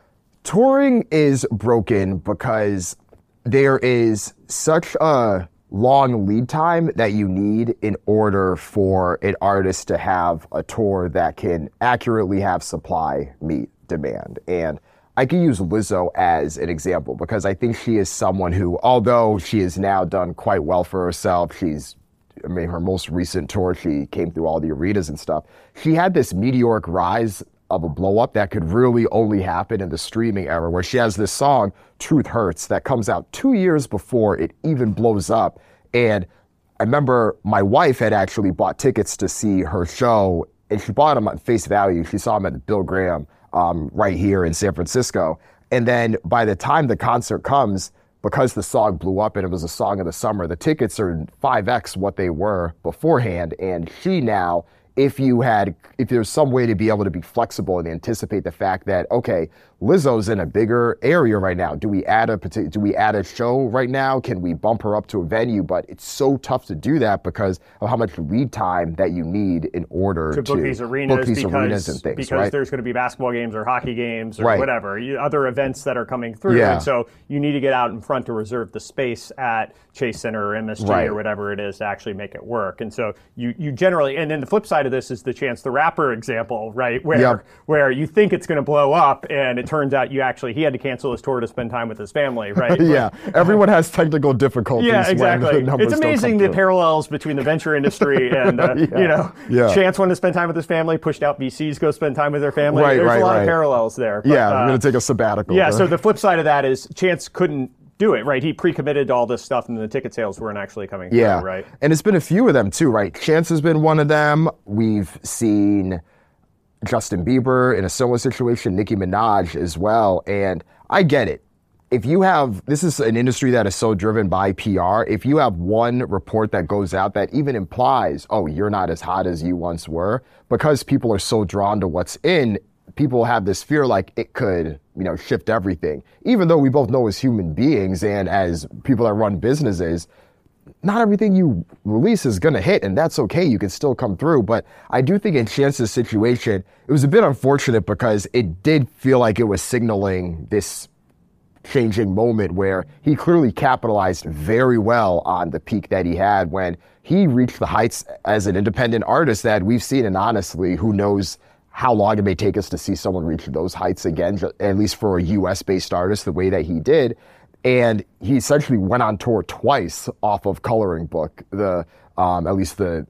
Touring is broken because there is such a long lead time that you need in order for an artist to have a tour that can accurately have supply meet demand. And I can use Lizzo as an example because I think she is someone who, although she has now done quite well for herself, she's, I mean, her most recent tour, she came through all the arenas and stuff. She had this meteoric rise of a blow up that could really only happen in the streaming era, where she has this song, Truth Hurts, that comes out two years before it even blows up. And I remember my wife had actually bought tickets to see her show, and she bought them at face value. She saw them at the Bill Graham um, right here in San Francisco. And then by the time the concert comes, because the song blew up and it was a song of the summer, the tickets are five X what they were beforehand. And she now, if you had, if there's some way to be able to be flexible and anticipate the fact that, okay, Lizzo's in a bigger area right now. Do we add a do we add a show right now? Can we bump her up to a venue? But it's so tough to do that because of how much lead time that you need in order to to book these arenas, book these because, arenas and things, because right? there's going to be basketball games or hockey games or right. whatever, you, other events that are coming through. Yeah. And so you need to get out in front to reserve the space at Chase Center or M S G right. or whatever it is to actually make it work. And so you, you generally, and then the flip side of this is the Chance the Rapper example, right? Where, yep. where you think it's going to blow up and it turns out you actually, he had to cancel his tour to spend time with his family, right? yeah, everyone has technical difficulties. Yeah, exactly. When the it's amazing the parallels between the venture industry and, uh, yeah. you know, yeah. Chance wanted to spend time with his family, pushed out V Cs, go spend time with their family. Right, There's right, a lot right. of parallels there. But, yeah, uh, I'm going to take a sabbatical. Yeah, but. so the flip side of that is Chance couldn't do it, right? He pre-committed to all this stuff and the ticket sales weren't actually coming yeah. through, right? And it's been a few of them too, right? Chance has been one of them. We've seen Justin Bieber in a similar situation, Nicki Minaj as well. And I get it. If you have, this is an industry that is so driven by P R, if you have one report that goes out that even implies, oh, you're not as hot as you once were, because people are so drawn to what's in, people have this fear like it could, you know, shift everything. Even though we both know as human beings and as people that run businesses, not everything you release is going to hit, and that's okay. You can still come through. But I do think in Chance's situation, it was a bit unfortunate because it did feel like it was signaling this changing moment where he clearly capitalized very well on the peak that he had when he reached the heights as an independent artist that we've seen. And honestly, who knows how long it may take us to see someone reach those heights again, at least for a U S based artist, the way that he did. And he essentially went on tour twice off of Coloring Book, the um, at least the,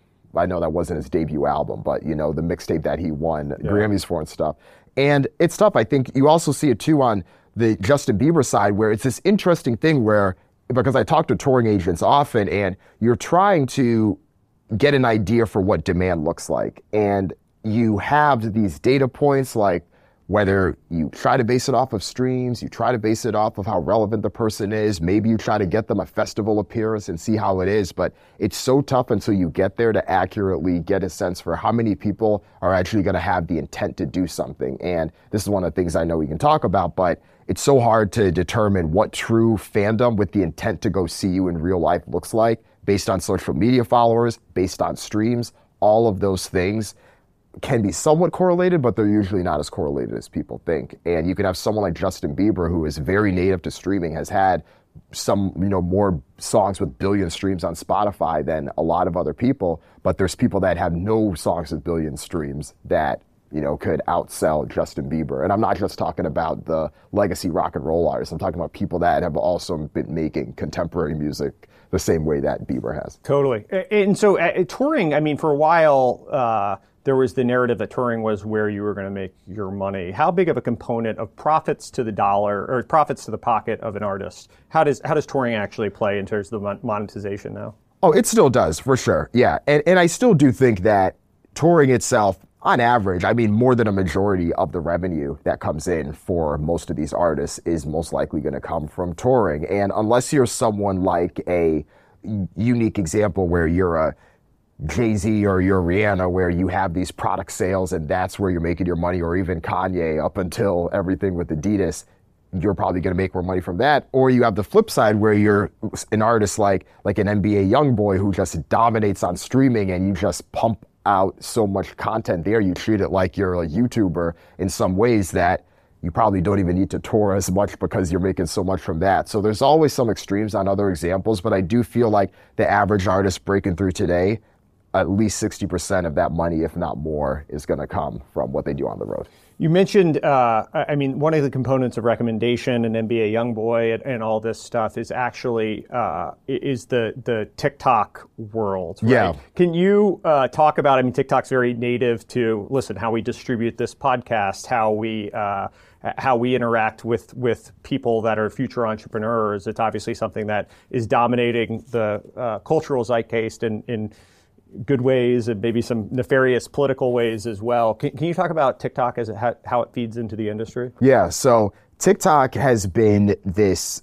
I know that wasn't his debut album, but, you know, the mixtape that he won yeah. Grammys for and stuff. And it's tough. I think you also see it, too, on the Justin Bieber side, where it's this interesting thing where, because I talk to touring agents often, and you're trying to get an idea for what demand looks like. And you have these data points like, whether you try to base it off of streams, you try to base it off of how relevant the person is, maybe you try to get them a festival appearance and see how it is, but it's so tough until you get there to accurately get a sense for how many people are actually going to have the intent to do something. And this is one of the things I know we can talk about, but it's so hard to determine what true fandom with the intent to go see you in real life looks like based on social media followers, based on streams, all of those things can be somewhat correlated, but they're usually not as correlated as people think. And you can have someone like Justin Bieber, who is very native to streaming, has had some, you know, more songs with billion streams on Spotify than a lot of other people, but there's people that have no songs with billion streams that you know, could outsell Justin Bieber. And I'm not just talking about the legacy rock and roll artists. I'm talking about people that have also been making contemporary music the same way that Bieber has. Totally. And so uh, touring, I mean, for a while, uh, there was the narrative that touring was where you were going to make your money. How big of a component of profits to the dollar or profits to the pocket of an artist? How does how does touring actually play in terms of the monetization now? Oh, it still does, for sure. Yeah. And, and I still do think that touring itself, on average, I mean, more than a majority of the revenue that comes in for most of these artists is most likely going to come from touring. And unless you're someone like a unique example where you're a Jay-Z or you're Rihanna, where you have these product sales and that's where you're making your money, or even Kanye up until everything with Adidas, you're probably going to make more money from that. Or you have the flip side where you're an artist like like an N B A YoungBoy who just dominates on streaming and you just pump out so much content there. You treat it like you're a YouTuber in some ways that you probably don't even need to tour as much because you're making so much from that. So there's always some extremes on other examples, but I do feel like the average artist breaking through today, at least sixty percent of that money, if not more, is going to come from what they do on the road. You mentioned, uh, I mean, one of the components of recommendation and N B A YoungBoy and, and all this stuff is actually uh, is the the TikTok world, right? Yeah. Can you uh, talk about? I mean, TikTok's very native to listen how we distribute this podcast, how we uh, how we interact with with people that are future entrepreneurs. It's obviously something that is dominating the uh, cultural zeitgeist in in good ways and maybe some nefarious political ways as well. Can, can you talk about TikTok as it, how, how it feeds into the industry? Yeah, so TikTok has been this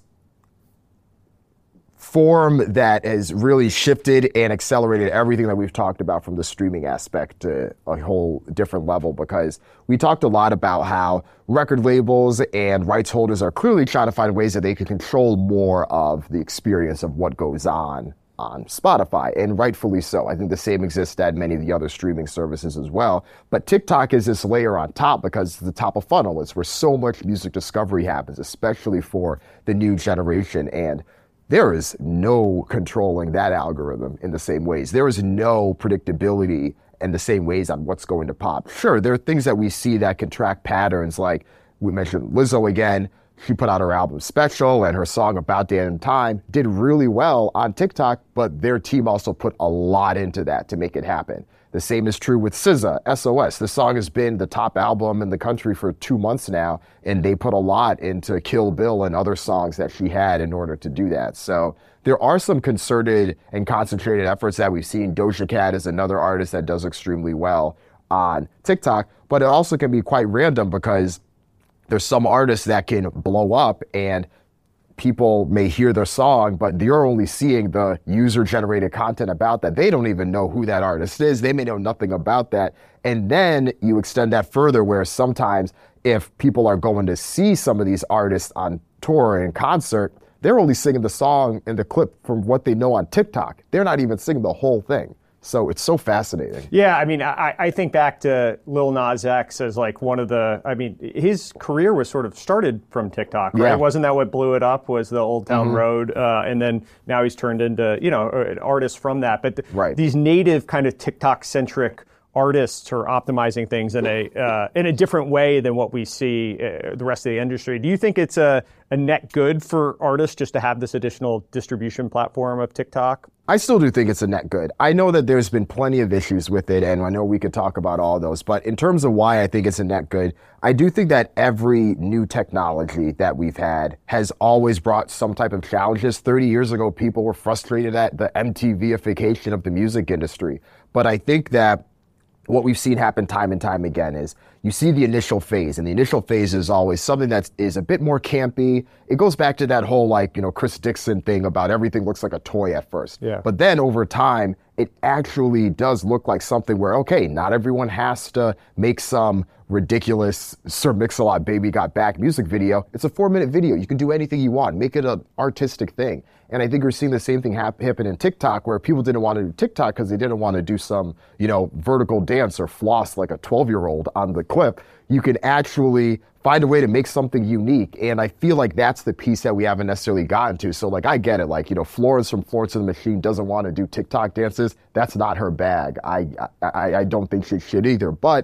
form that has really shifted and accelerated everything that we've talked about from the streaming aspect to a whole different level, because we talked a lot about how record labels and rights holders are clearly trying to find ways that they can control more of the experience of what goes on on Spotify, and rightfully so. I think the same exists at many of the other streaming services as well. But TikTok is this layer on top because it's the top of funnel. It's where so much music discovery happens, especially for the new generation. And there is no controlling that algorithm in the same ways. There is no predictability in the same ways on what's going to pop. Sure, there are things that we see that can track patterns, like we mentioned Lizzo again. She put out her album Special, and her song About Damn Time did really well on TikTok, but their team also put a lot into that to make it happen. The same is true with S Z A, S O S. The song has been the top album in the country for two months now, and they put a lot into Kill Bill and other songs that she had in order to do that. So there are some concerted and concentrated efforts that we've seen. Doja Cat is another artist that does extremely well on TikTok, but it also can be quite random because there's some artists that can blow up and people may hear their song, but you're only seeing the user-generated content about that. They don't even know who that artist is. They may know nothing about that. And then you extend that further where sometimes if people are going to see some of these artists on tour and concert, they're only singing the song and the clip from what they know on TikTok. They're not even singing the whole thing. So it's so fascinating. Yeah, I mean, I, I think back to Lil Nas X as like one of the, I mean, his career was sort of started from TikTok, right? Yeah. Wasn't that what blew it up, was the Old Town Mm-hmm. Road? Uh, and then now he's turned into, you know, an artist from that. But th- Right. these native kind of TikTok-centric artists are optimizing things in a uh, in a different way than what we see uh, the rest of the industry. Do you think it's a, a net good for artists just to have this additional distribution platform of TikTok? I still do think it's a net good. I know that there's been plenty of issues with it, and I know we could talk about all those, but in terms of why I think it's a net good, I do think that every new technology that we've had has always brought some type of challenges. thirty years ago, people were frustrated at the M T V-ification of the music industry. But I think that what we've seen happen time and time again is you see the initial phase, and the initial phase is always something that is a bit more campy. It goes back to that whole, like, you know, Chris Dixon thing about everything looks like a toy at first. Yeah. But then over time, it actually does look like something where, okay, not everyone has to make some ridiculous Sir Mix-a-Lot Baby Got Back music video. It's a four minute video. You can do anything you want. Make it an artistic thing. And I think we're seeing the same thing hap- happen in TikTok, where people didn't want to do TikTok because they didn't want to do some, you know, vertical dance or floss like a twelve year old on the clip. You can actually find a way to make something unique. And I feel like that's the piece that we haven't necessarily gotten to. So like, I get it. Like, you know, Florence from Florence and the Machine doesn't want to do TikTok dances. That's not her bag. I, I, I don't think she should either. But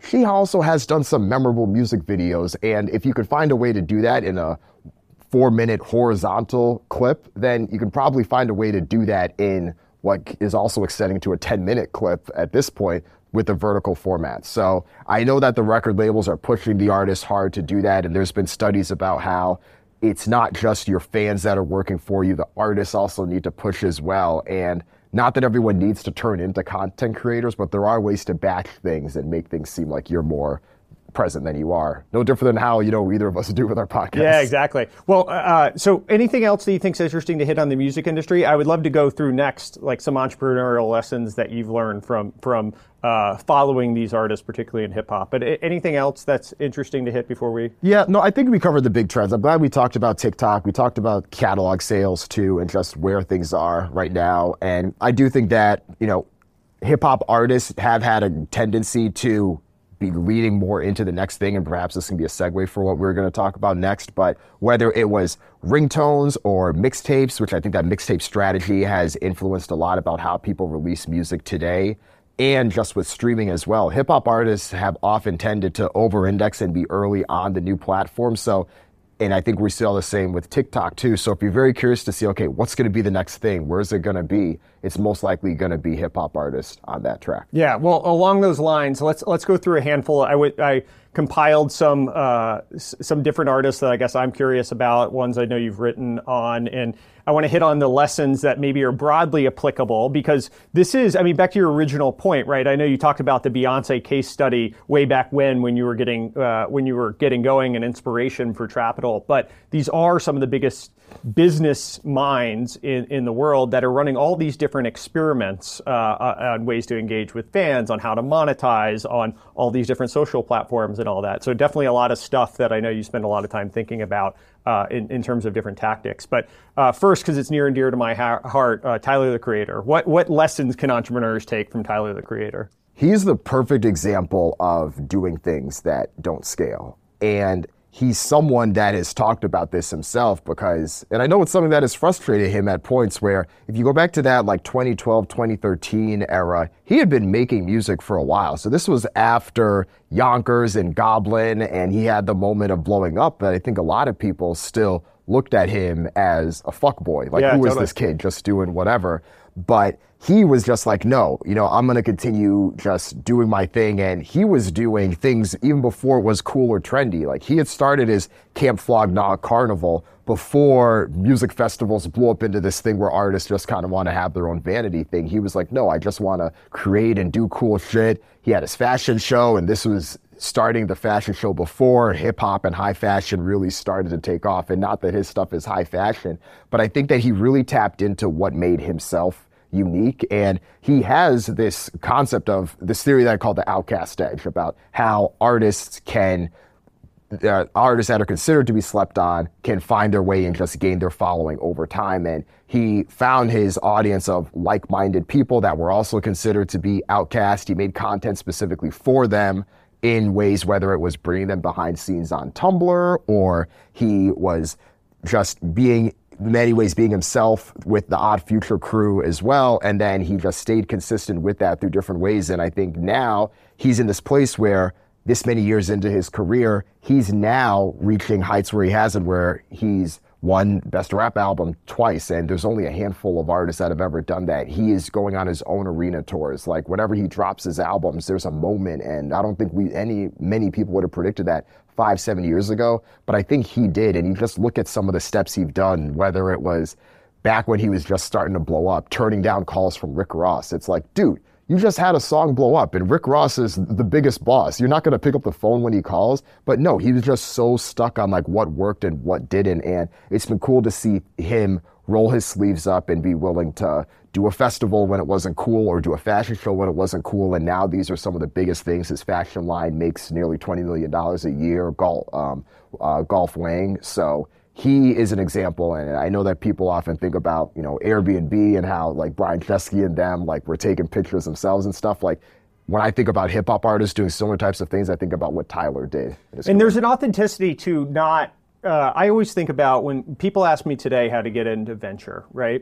she also has done some memorable music videos. And if you could find a way to do that in a four minute horizontal clip, then you can probably find a way to do that in what is also extending to a ten minute clip at this point with the vertical format. So I know that the record labels are pushing the artists hard to do that. And there's been studies about how it's not just your fans that are working for you. The artists also need to push as well. And not that everyone needs to turn into content creators, but there are ways to batch things and make things seem like you're more present than you are. No different than how, you know, either of us do with our podcast. Yeah, exactly. Well, uh, so anything else that you think is interesting to hit on the music industry? I would love to go through next, like some entrepreneurial lessons that you've learned from from uh, following these artists, particularly in hip hop. But anything else that's interesting to hit before we? Yeah, no, I think we covered the big trends. I'm glad we talked about TikTok. We talked about catalog sales too, and just where things are right now. And I do think that, you know, hip hop artists have had a tendency to be leading more into the next thing, and perhaps this can be a segue for what we're going to talk about next. But whether it was ringtones or mixtapes, which I think that mixtape strategy has influenced a lot about how people release music today, and just with streaming as well, hip hop artists have often tended to over-index and be early on the new platform. So, and I think we see all the same with TikTok too. So if you're very curious to see, okay, what's going to be the next thing? Where's it going to be? It's most likely going to be hip hop artists on that track. Yeah, well, along those lines, let's let's go through a handful. I would I compiled some uh, s- some different artists that I guess I'm curious about. Ones I know you've written on, and I want to hit on the lessons that maybe are broadly applicable, because this is, I mean, back to your original point, right? I know you talked about the Beyonce case study way back when, when you were getting uh, when you were getting going and inspiration for Trapital, but these are some of the biggest business minds in, in the world that are running all these different experiments uh, on ways to engage with fans, on how to monetize, on all these different social platforms and all that. So definitely a lot of stuff that I know you spend a lot of time thinking about uh, in, in terms of different tactics. But uh, first, because it's near and dear to my ha- heart, uh, Tyler, the Creator. What, what lessons can entrepreneurs take from Tyler, the Creator? He's the perfect example of doing things that don't scale. And he's someone that has talked about this himself because, and I know it's something that has frustrated him at points where, if you go back to that like twenty twelve, twenty thirteen era, he had been making music for a while. So this was after Yonkers and Goblin, and he had the moment of blowing up. But I think a lot of people still looked at him as a fuckboy. Like, yeah, who totally. is this kid just doing whatever? But he was just like, no, you know, I'm going to continue just doing my thing. And he was doing things even before it was cool or trendy. Like, he had started his Camp Flog Gnaw Carnival before music festivals blew up into this thing where artists just kind of want to have their own vanity thing. He was like, no, I just want to create and do cool shit. He had his fashion show, and this was starting the fashion show before hip hop and high fashion really started to take off. And not that his stuff is high fashion, but I think that he really tapped into what made himself unique. And he has this concept of this theory that I call the outcast edge, about how artists can, uh, artists that are considered to be slept on can find their way and just gain their following over time. And he found his audience of like-minded people that were also considered to be outcast. He made content specifically for them in ways, whether it was bringing them behind scenes on Tumblr, or he was just being, in many ways, being himself with the Odd Future crew as well. And then he just stayed consistent with that through different ways. And I think now he's in this place where, this many years into his career, he's now reaching heights where he hasn't, where he's won Best Rap Album twice, and there's only a handful of artists that have ever done that. He is going on his own arena tours. Like, whenever he drops his albums, there's a moment, and I don't think we any many people would have predicted that five, seven years ago, but I think he did. And you just look at some of the steps he's done, whether it was back when he was just starting to blow up, turning down calls from Rick Ross. It's like, dude, you just had a song blow up, and Rick Ross is the biggest boss. You're not going to pick up the phone when he calls. But no, he was just so stuck on like what worked and what didn't. And it's been cool to see him roll his sleeves up and be willing to do a festival when it wasn't cool, or do a fashion show when it wasn't cool. And now these are some of the biggest things. His fashion line makes nearly twenty million dollars a year, Golf, um, uh, Golf Wang. So he is an example. And I know that people often think about, you know, Airbnb and how like Brian Chesky and them like were taking pictures themselves and stuff. Like, when I think about hip hop artists doing similar types of things, I think about what Tyler did. And there's an authenticity to not, uh, I always think about when people ask me today how to get into venture, right?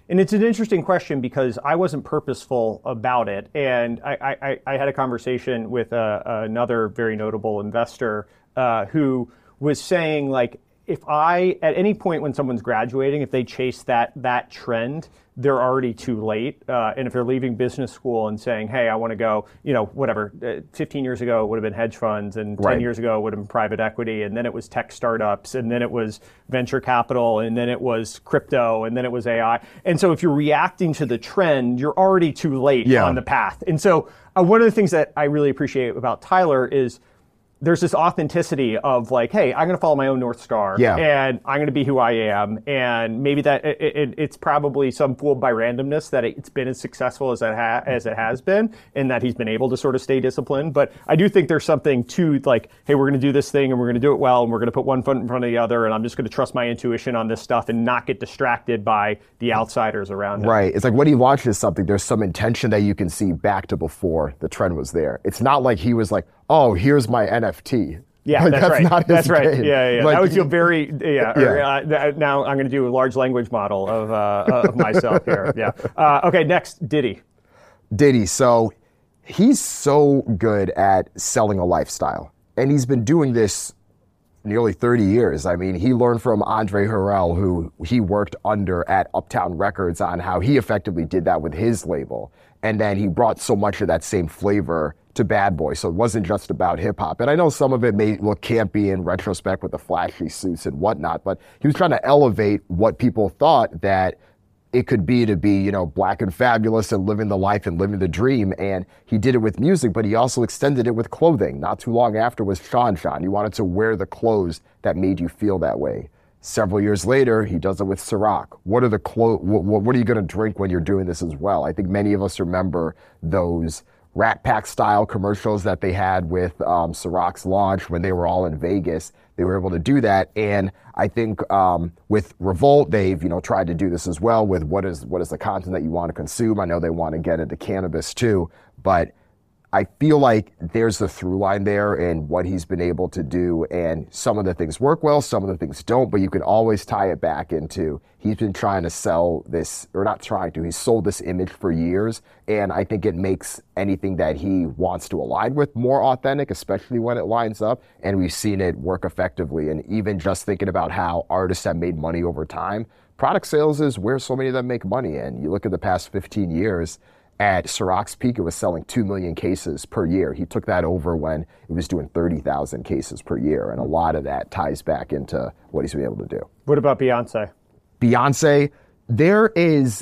And it's an interesting question because I wasn't purposeful about it. And I, I, I had a conversation with uh, another very notable investor uh, who was saying, like, if I, at any point when someone's graduating, if they chase that that trend, they're already too late. Uh, and if they're leaving business school and saying, hey, I want to go, you know, whatever, uh, fifteen years ago, it would have been hedge funds, and ten Right. years ago, it would have been private equity, and then it was tech startups, and then it was venture capital, and then it was crypto, and then it was A I. And so if you're reacting to the trend, you're already too late Yeah. on the path. And so uh, one of the things that I really appreciate about Tyler is there's this authenticity of like, hey, I'm going to follow my own North Star, Yeah. and I'm going to be who I am. And maybe that it, it, it's probably some fooled by randomness that it's been as successful as it, ha- as it has been, and that he's been able to sort of stay disciplined. But I do think there's something to like, hey, we're going to do this thing, and we're going to do it well, and we're going to put one foot in front of the other, and I'm just going to trust my intuition on this stuff and not get distracted by the outsiders around him. Right. It's like when he launches something, there's some intention that you can see back to before the trend was there. It's not like he was like, oh, here's my N F T. Yeah, Like, that's, that's right. not his That's right. game. Yeah, yeah. Like, that would feel very. Yeah. Or, Yeah. uh, th- now I'm going to do a large language model of uh, of myself here. Yeah. Uh, okay. Next, Diddy. Diddy. So he's so good at selling a lifestyle, and he's been doing this nearly thirty years. I mean, he learned from Andre Harrell, who he worked under at Uptown Records, on how he effectively did that with his label. And then he brought so much of that same flavor to Bad Boy. So it wasn't just about hip hop. And I know some of it may look campy in retrospect with the flashy suits and whatnot, but he was trying to elevate what people thought that it could be to be, you know, black and fabulous and living the life and living the dream. And he did it with music, but he also extended it with clothing. Not too long after was Sean Sean. You wanted to wear the clothes that made you feel that way. Several years later, he does it with Ciroc. What are the clo- what, what are you going to drink when you're doing this as well? I think many of us remember those Rat Pack style commercials that they had with um, Ciroc's launch when they were all in Vegas. They were able to do that, and I think um, with Revolt, they've you know tried to do this as well with what is what is the content that you want to consume. I know they want to get into cannabis too, but I feel like there's the through line there in what he's been able to do, and some of the things work well, some of the things don't, but you can always tie it back into he's been trying to sell this, or not trying to, he's sold this image for years, and I think it makes anything that he wants to align with more authentic, especially when it lines up, and we've seen it work effectively. And even just thinking about how artists have made money over time, product sales is where so many of them make money, and you look at the past fifteen years, at Ciroc's peak, it was selling two million cases per year. He took that over when it was doing thirty thousand cases per year. And a lot of that ties back into what he's been able to do. What about Beyonce? Beyonce, there is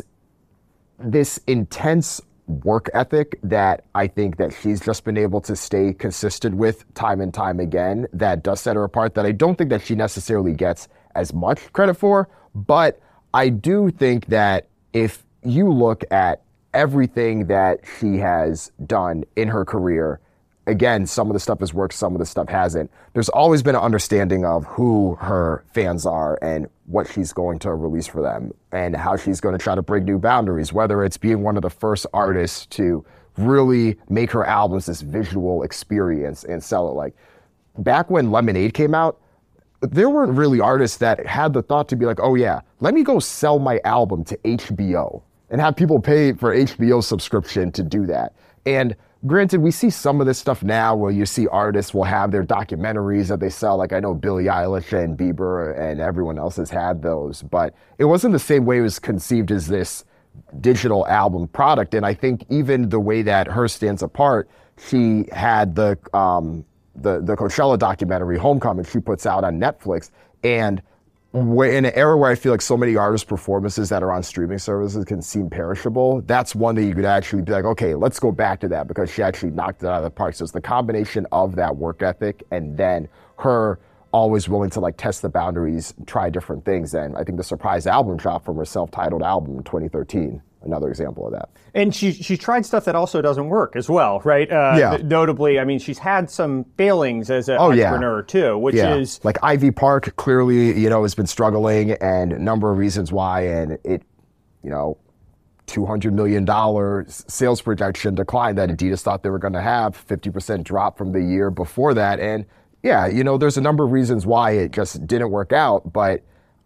this intense work ethic that I think that she's just been able to stay consistent with time and time again that does set her apart, that I don't think that she necessarily gets as much credit for. But I do think that if you look at everything that she has done in her career, again, some of the stuff has worked, some of the stuff hasn't. There's always been an understanding of who her fans are and what she's going to release for them and how she's going to try to break new boundaries, whether it's being one of the first artists to really make her albums this visual experience and sell it. Like back when Lemonade came out, there weren't really artists that had the thought to be like, oh yeah, let me go sell my album to H B O and have people pay for H B O subscription to do that. And granted, we see some of this stuff now where you see artists will have their documentaries that they sell. Like I know Billie Eilish and Bieber and everyone else has had those, but it wasn't the same way it was conceived as this digital album product. And I think even the way that her stands apart, she had the um, the, the Coachella documentary, Homecoming, she puts out on Netflix. And in an era where I feel like so many artist performances that are on streaming services can seem perishable, that's one that you could actually be like, okay, let's go back to that because she actually knocked it out of the park. So it's the combination of that work ethic and then her always willing to like test the boundaries, try different things. And I think the surprise album drop from her self-titled album in twenty thirteen, another example of that. And she she's tried stuff that also doesn't work as well, right? Uh, Yeah. Notably, I mean, she's had some failings as an Oh, yeah. entrepreneur too, which Yeah. is like Ivy Park clearly, you know, has been struggling and a number of reasons why. And it, you know, two hundred million dollars sales projection decline that Adidas thought they were going to have, fifty percent drop from the year before that. And yeah, you know, there's a number of reasons why it just didn't work out, but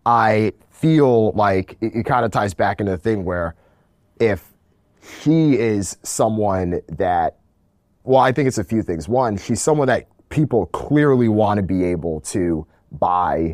I feel like it, it kind of ties back into the thing where if she is someone that, well, I think it's a few things. One, she's someone that people clearly want to be able to buy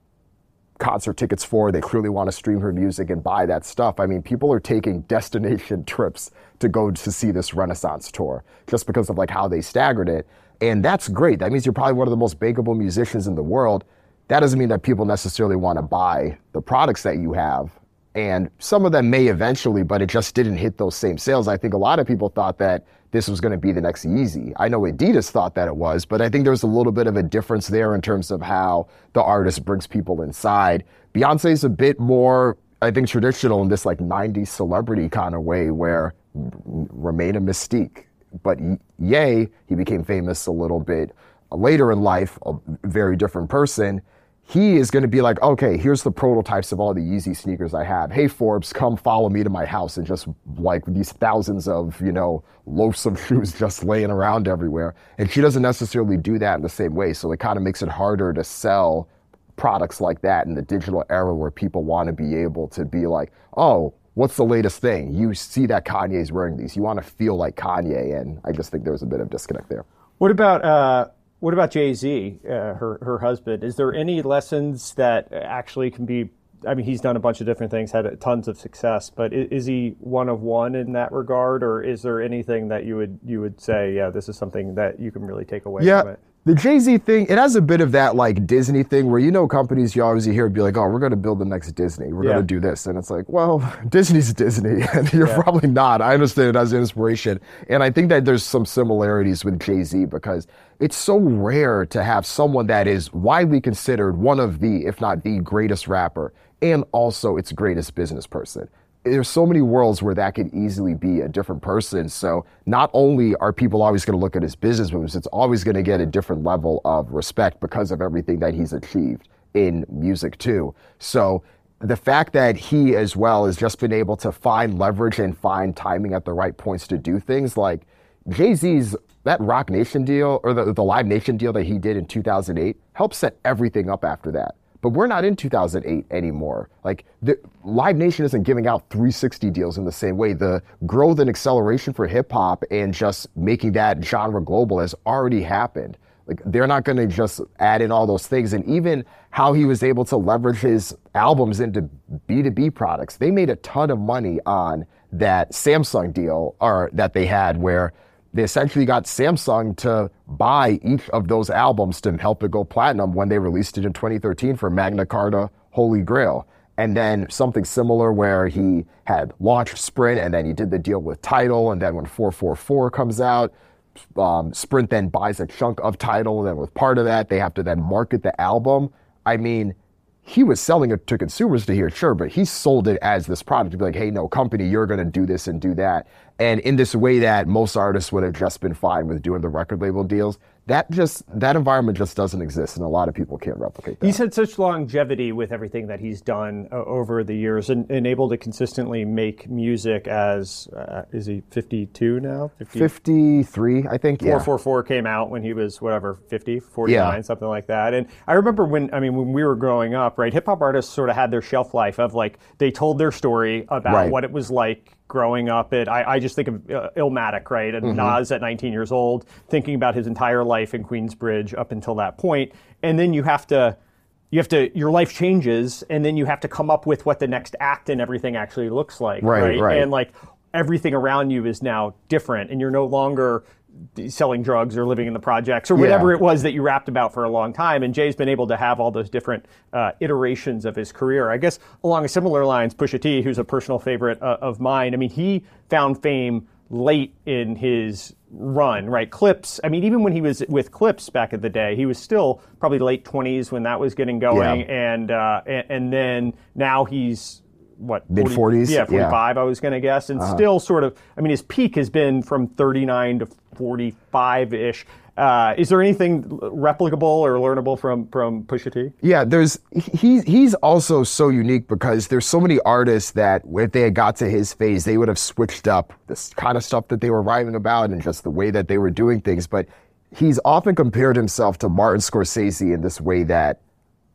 concert tickets for. They clearly want to stream her music and buy that stuff. I mean, people are taking destination trips to go to see this Renaissance tour just because of like how they staggered it. And that's great. That means you're probably one of the most bankable musicians in the world. That doesn't mean that people necessarily want to buy the products that you have. And some of them may eventually, but it just didn't hit those same sales. I think a lot of people thought that this was going to be the next Yeezy. I know Adidas thought that it was, but I think there's a little bit of a difference there in terms of how the artist brings people inside. Beyonce's a bit more, I think, traditional in this like nineties celebrity kind of way where remain a mystique. But Ye, he became famous a little bit later in life, a very different person. He is going to be like, okay, here's the prototypes of all the Yeezy sneakers I have. Hey, Forbes, come follow me to my house, and just like these thousands of, you know, loaves of shoes just laying around everywhere. And she doesn't necessarily do that in the same way. So it kind of makes it harder to sell products like that in the digital era where people want to be able to be like, oh, what's the latest thing? You see that Kanye's wearing these. You want to feel like Kanye. And I just think there's a bit of disconnect there. What about, uh, What about Jay-Z, uh, her her husband? Is there any lessons that actually can be, I mean, he's done a bunch of different things, had tons of success, but is, is he one of one in that regard, or is there anything that you would you would say, yeah, this is something that you can really take away yeah. from it? The Jay-Z thing, it has a bit of that like Disney thing where, you know, companies you always hear be like, oh, we're going to build the next Disney. We're yeah. going to do this. And it's like, well, Disney's Disney. And you're yeah. probably not. I understand it as an inspiration. And I think that there's some similarities with Jay-Z because it's so rare to have someone that is widely considered one of the, if not the greatest rapper, and also its greatest business person. There's so many worlds where that could easily be a different person. So not only are people always going to look at his business moves, it's always going to get a different level of respect because of everything that he's achieved in music too. So the fact that he as well has just been able to find leverage and find timing at the right points to do things like Jay-Z's, that Roc Nation deal or the, the Live Nation deal that he did in two thousand eight helped set everything up after that. But we're not in two thousand eight anymore. Like, the Live Nation isn't giving out three sixty deals in the same way. The growth and acceleration for hip hop and just making that genre global has already happened. Like, they're not going to just add in all those things. And even how he was able to leverage his albums into B two B products. They made a ton of money on that Samsung deal or that they had where they essentially got Samsung to buy each of those albums to help it go platinum when they released it in twenty thirteen for Magna Carta Holy Grail. And then something similar where he had launched Sprint and then he did the deal with Tidal. And then when four four four comes out, um, Sprint then buys a chunk of Tidal. And then with part of that, they have to then market the album. I mean, he was selling it to consumers to hear, sure, but he sold it as this product to be like, hey, no, company, you're going to do this and do that. And in this way that most artists would have just been fine with doing the record label deals, that just, that environment just doesn't exist, and a lot of people can't replicate that. He's had such longevity with everything that he's done uh, over the years and, and able to consistently make music as, uh, is he fifty-two now? fifty? fifty-three, I think, yeah. four four four came out when he was, whatever, fifty, forty-nine, yeah. something like that. And I remember when, I mean, when we were growing up, right, hip-hop artists sort of had their shelf life of, like, they told their story about right. what it was like growing up at, I, I just think of uh, Illmatic, right? And mm-hmm. Nas at nineteen years old, thinking about his entire life in Queensbridge up until that point. And then you have to, you have to, your life changes, and then you have to come up with what the next act and everything actually looks like, right? right? right. And like everything around you is now different, and you're no longer selling drugs or living in the projects or whatever yeah. it was that you rapped about for a long time. And Jay's been able to have all those different uh, iterations of his career. I guess along similar lines, Pusha T, who's a personal favorite uh, of mine, I mean, he found fame late in his run, right? Clips, I mean, even when he was with Clips back in the day, he was still probably late twenties when that was getting going. Yeah. And, uh, and, and then now he's, what, mid forties? Yeah, forty-five, yeah. I was going to guess. And uh-huh. still sort of, I mean, his peak has been from thirty-nine to forty-five-ish. Uh, is there anything replicable or learnable from, from Pusha T? Yeah, there's he, he's also so unique because there's so many artists that if they had got to his phase, they would have switched up this kind of stuff that they were writing about and just the way that they were doing things. But he's often compared himself to Martin Scorsese in this way that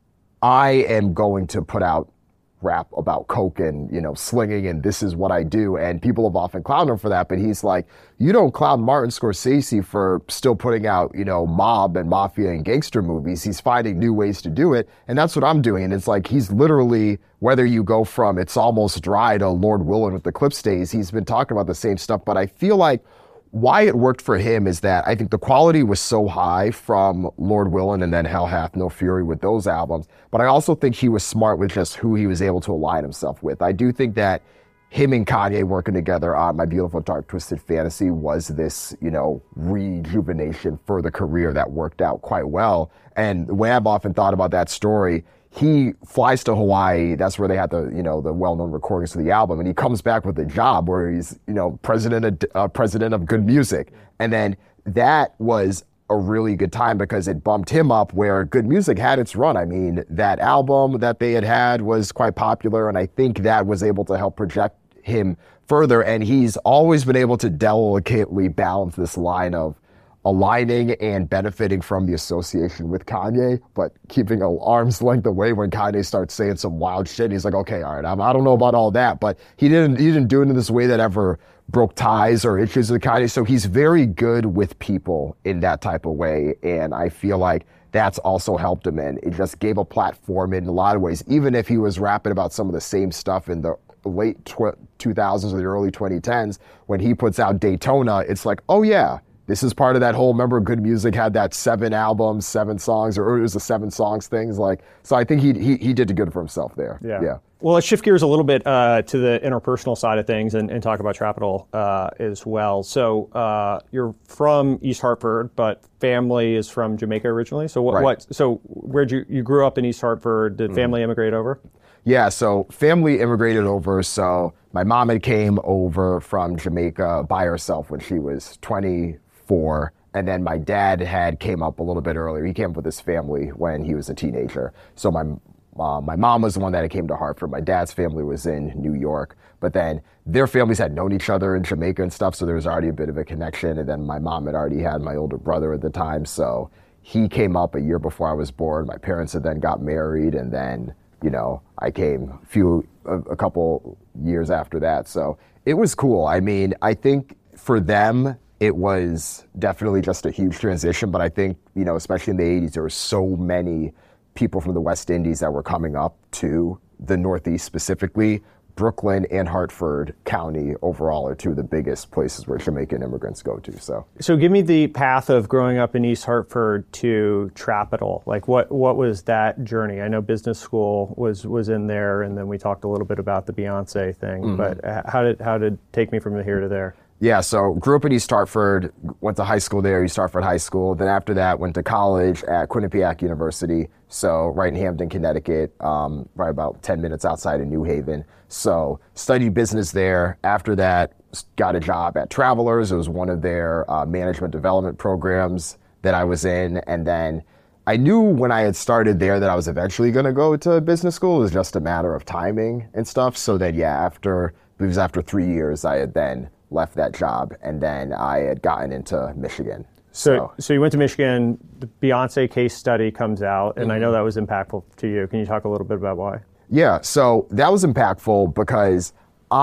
I am going to put out rap about coke and, you know, slinging, and this is what I do. And people have often clowned him for that, but he's like, you don't clown Martin Scorsese for still putting out, you know, mob and mafia and gangster movies. He's finding new ways to do it. And that's what I'm doing. And it's like, he's literally, whether you go from It's Almost Dry to Lord Willin with the Clips days, he's been talking about the same stuff. But I feel like why it worked for him is that I think the quality was so high from Lord Willin and then Hell Hath No Fury with those albums. But I also think he was smart with just who he was able to align himself with. I do think that him and Kanye working together on My Beautiful Dark Twisted Fantasy was this, you know, rejuvenation for the career that worked out quite well. And the way I've often thought about that story, he flies to Hawaii. That's where they had the, you know, the well-known recordings of the album. And he comes back with a job where he's, you know, president of, uh, president of Good Music. And then that was a really good time because it bumped him up where Good Music had its run. I mean, that album that they had had was quite popular. And I think that was able to help project him further. And he's always been able to delicately balance this line of aligning and benefiting from the association with Kanye, but keeping an arm's length away when Kanye starts saying some wild shit. He's like, okay, all right, I'm, I don't know about all that, but he didn't he didn't do it in this way that ever broke ties or issues with Kanye. So he's very good with people in that type of way, and I feel like that's also helped him, and it just gave a platform in a lot of ways. Even if he was rapping about some of the same stuff in the late tw- two thousands or the early twenty tens, when he puts out Daytona, it's like, oh yeah, this is part of that whole, remember Good Music had that seven albums, seven songs, or it was the seven songs things. Like, so I think he he he did good for himself there. Yeah. yeah. Well, let's shift gears a little bit uh, to the interpersonal side of things and, and talk about Trapital uh, as well. So uh, you're from East Hartford, but family is from Jamaica originally. So what? Right. what so where'd you you grew up in East Hartford? Did family mm. immigrate over? Yeah, so family immigrated over. So my mom had came over from Jamaica by herself when she was twenty-four. And then my dad had came up a little bit earlier. He came up with his family when he was a teenager. So my uh, my mom was the one that came to Hartford. My dad's family was in New York. But then their families had known each other in Jamaica and stuff, so there was already a bit of a connection. And then my mom had already had my older brother at the time. So he came up a year before I was born. My parents had then got married, and then, you know, I came a few, a, a couple years after that. So it was cool. I mean, I think for them, it was definitely just a huge transition, but I think, you know, especially in the eighties, there were so many people from the West Indies that were coming up to the Northeast specifically. Brooklyn and Hartford County overall are two of the biggest places where Jamaican immigrants go to. So, so give me the path of growing up in East Hartford to Trapital. Like, what what was that journey? I know business school was was in there, and then we talked a little bit about the Beyonce thing. Mm-hmm. But how did how did take me from here to there? Yeah, so grew up in East Hartford, went to high school there, East Hartford High School. Then after that, went to college at Quinnipiac University, so right in Hampton, Connecticut, um, right about ten minutes outside of New Haven. So studied business there. After that, got a job at Travelers. It was one of their uh, management development programs that I was in. And then I knew when I had started there that I was eventually going to go to business school. It was just a matter of timing and stuff. So then, yeah, after, it was after three years, I had then left that job, and then I had gotten into Michigan. So, so, so you went to Michigan, the Beyonce case study comes out, and mm-hmm. I know that was impactful to you. Can you talk a little bit about why? Yeah, so that was impactful because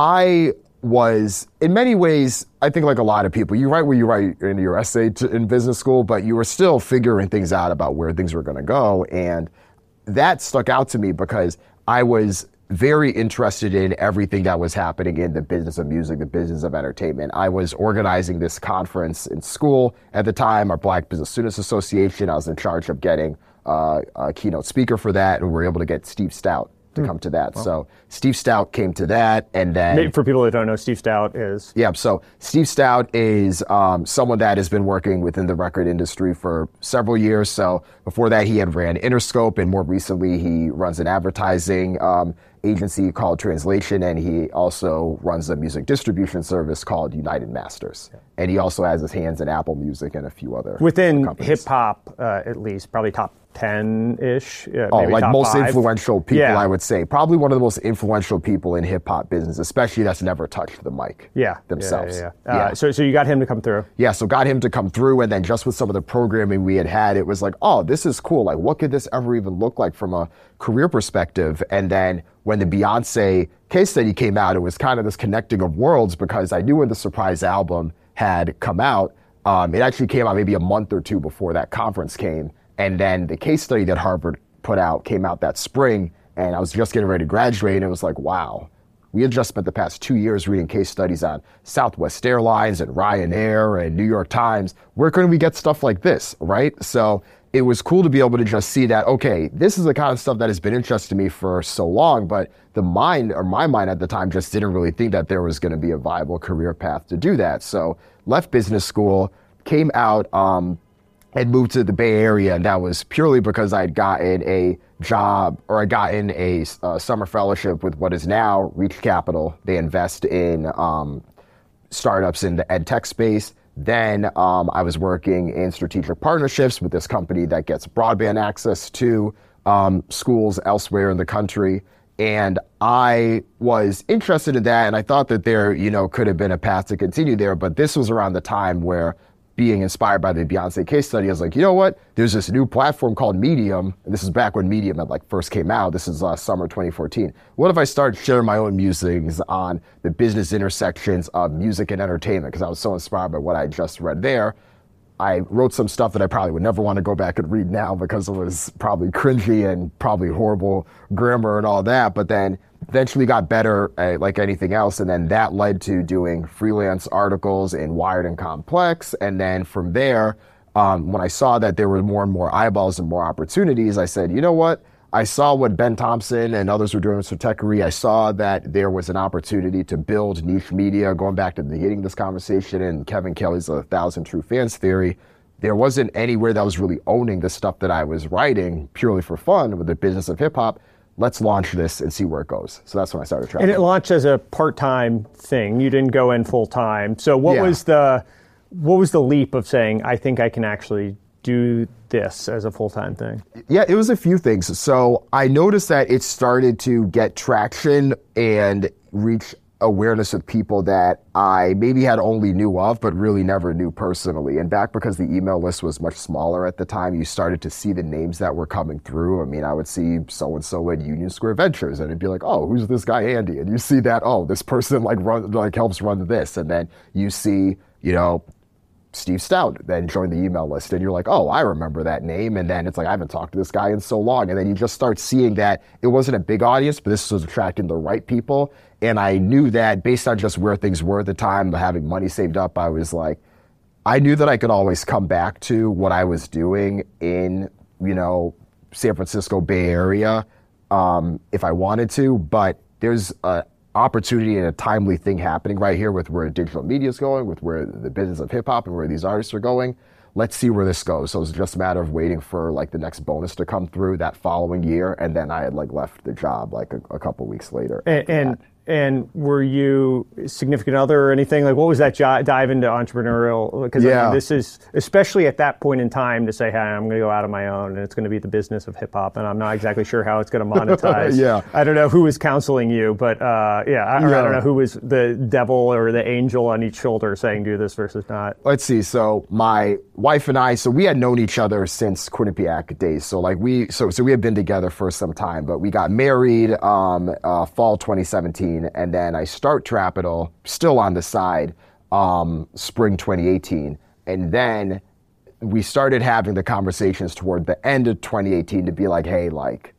I was, in many ways, I think like a lot of people, you write what you write in your essay to, in business school, but you were still figuring things out about where things were going to go, and that stuck out to me because I was very interested in everything that was happening in the business of music, the business of entertainment. I was organizing this conference in school at the time, our Black Business Students Association. I was in charge of getting uh, a keynote speaker for that, and we were able to get Steve Stout to come to that. Wow. So Steve Stout came to that, and then... For people that don't know, Steve Stout is... Yeah, so Steve Stout is um, someone that has been working within the record industry for several years. So before that, he had ran Interscope, and more recently, he runs an advertising um, agency called Translation, and he also runs a music distribution service called United Masters. Yeah. And he also has his hands in Apple Music and a few other Within companies. hip-hop, uh, at least, probably top ten-ish. Yeah, oh, maybe like top most five. influential people, Yeah. I would say. Probably one of the most influential people in hip hop business, especially that's never touched the mic Yeah, themselves. Yeah, yeah, yeah. Uh, so, so you got him to come through. Yeah, so got him to come through, and then just with some of the programming we had had, it was like, oh, this is cool. Like, what could this ever even look like from a career perspective? And then when the Beyonce case study came out, it was kind of this connecting of worlds, because I knew when the Surprise album had come out, um, it actually came out maybe a month or two before that conference came. And then the case study that Harvard put out came out that spring, and I was just getting ready to graduate, and it was like, wow. We had just spent the past two years reading case studies on Southwest Airlines and Ryanair and New York Times. Where can we get stuff like this, right? So it was cool to be able to just see that, okay, this is the kind of stuff that has been interesting to me for so long, but the mind, or my mind at the time, just didn't really think that there was going to be a viable career path to do that. So left business school, came out, um, and moved to the Bay Area, and that was purely because I'd gotten a job, or I'd gotten a uh, summer fellowship with what is now Reach Capital. They invest in um, startups in the ed tech space. Then um, I was working in strategic partnerships with this company that gets broadband access to um, schools elsewhere in the country. And I was interested in that, and I thought that there, you know, could have been a path to continue there. But this was around the time where, being inspired by the Beyonce case study, I was like, you know what? There's this new platform called Medium. And this is back when Medium had like first came out. This is uh, summer twenty fourteen. What if I start sharing my own musings on the business intersections of music and entertainment? Because I was so inspired by what I just read there. I wrote some stuff that I probably would never want to go back and read now because it was probably cringy and probably horrible grammar and all that. But then eventually got better uh, like anything else. And then that led to doing freelance articles in Wired and Complex. And then from there, um, when I saw that there were more and more eyeballs and more opportunities, I said, you know what? I saw what Ben Thompson and others were doing with Sotechery. I saw that there was an opportunity to build niche media, going back to the beginning of this conversation and Kevin Kelly's A Thousand True Fans theory. There wasn't anywhere that was really owning the stuff that I was writing purely for fun with the business of hip hop. Let's launch this and see where it goes. So that's when I started traveling. And it launched as a part-time thing. You didn't go in full-time. So what Yeah. was the what was the leap of saying, I think I can actually do this as a full-time thing? Yeah, it was a few things. So I noticed that it started to get traction and reach awareness of people that I maybe had only knew of, but really never knew personally. And back because the email list was much smaller at the time, you started to see the names that were coming through. I mean, I would see so-and-so at Union Square Ventures, and it'd be like, oh, who's this guy, Andy? And you see that, oh, this person like run, like helps run this. And then you see, you know, Steve Stout then joined the email list, and you're like, oh, I remember that name. And then it's like, I haven't talked to this guy in so long. And then you just start seeing that it wasn't a big audience, but this was attracting the right people. And I knew that based on just where things were at the time, having money saved up, I was like, I knew that I could always come back to what I was doing in, you know, San Francisco Bay Area um, if I wanted to. But there's a opportunity and a timely thing happening right here with where digital media is going, with where the business of hip hop and where these artists are going. Let's see where this goes. So it's just a matter of waiting for like the next bonus to come through that following year. And then I had like left the job like a, a couple weeks later. And, and and were you a significant other or anything? Like, what was that jo- dive into entrepreneurial? Because Yeah. I mean, this is, especially at that point in time, to say, hey, I'm going to go out on my own, and it's going to be the business of hip hop, and I'm not exactly sure how it's going to monetize. Yeah. I don't know who was counseling you, but uh, yeah, I, or I don't know who was the devil or the angel on each shoulder saying do this versus not. Let's see. So my wife and I, so we had known each other since Quinnipiac days. So like we, so so we had been together for some time, but we got married um, uh, fall twenty seventeen, and then I start Trapital still on the side um, spring twenty eighteen, and then we started having the conversations toward the end of twenty eighteen to be like, hey, like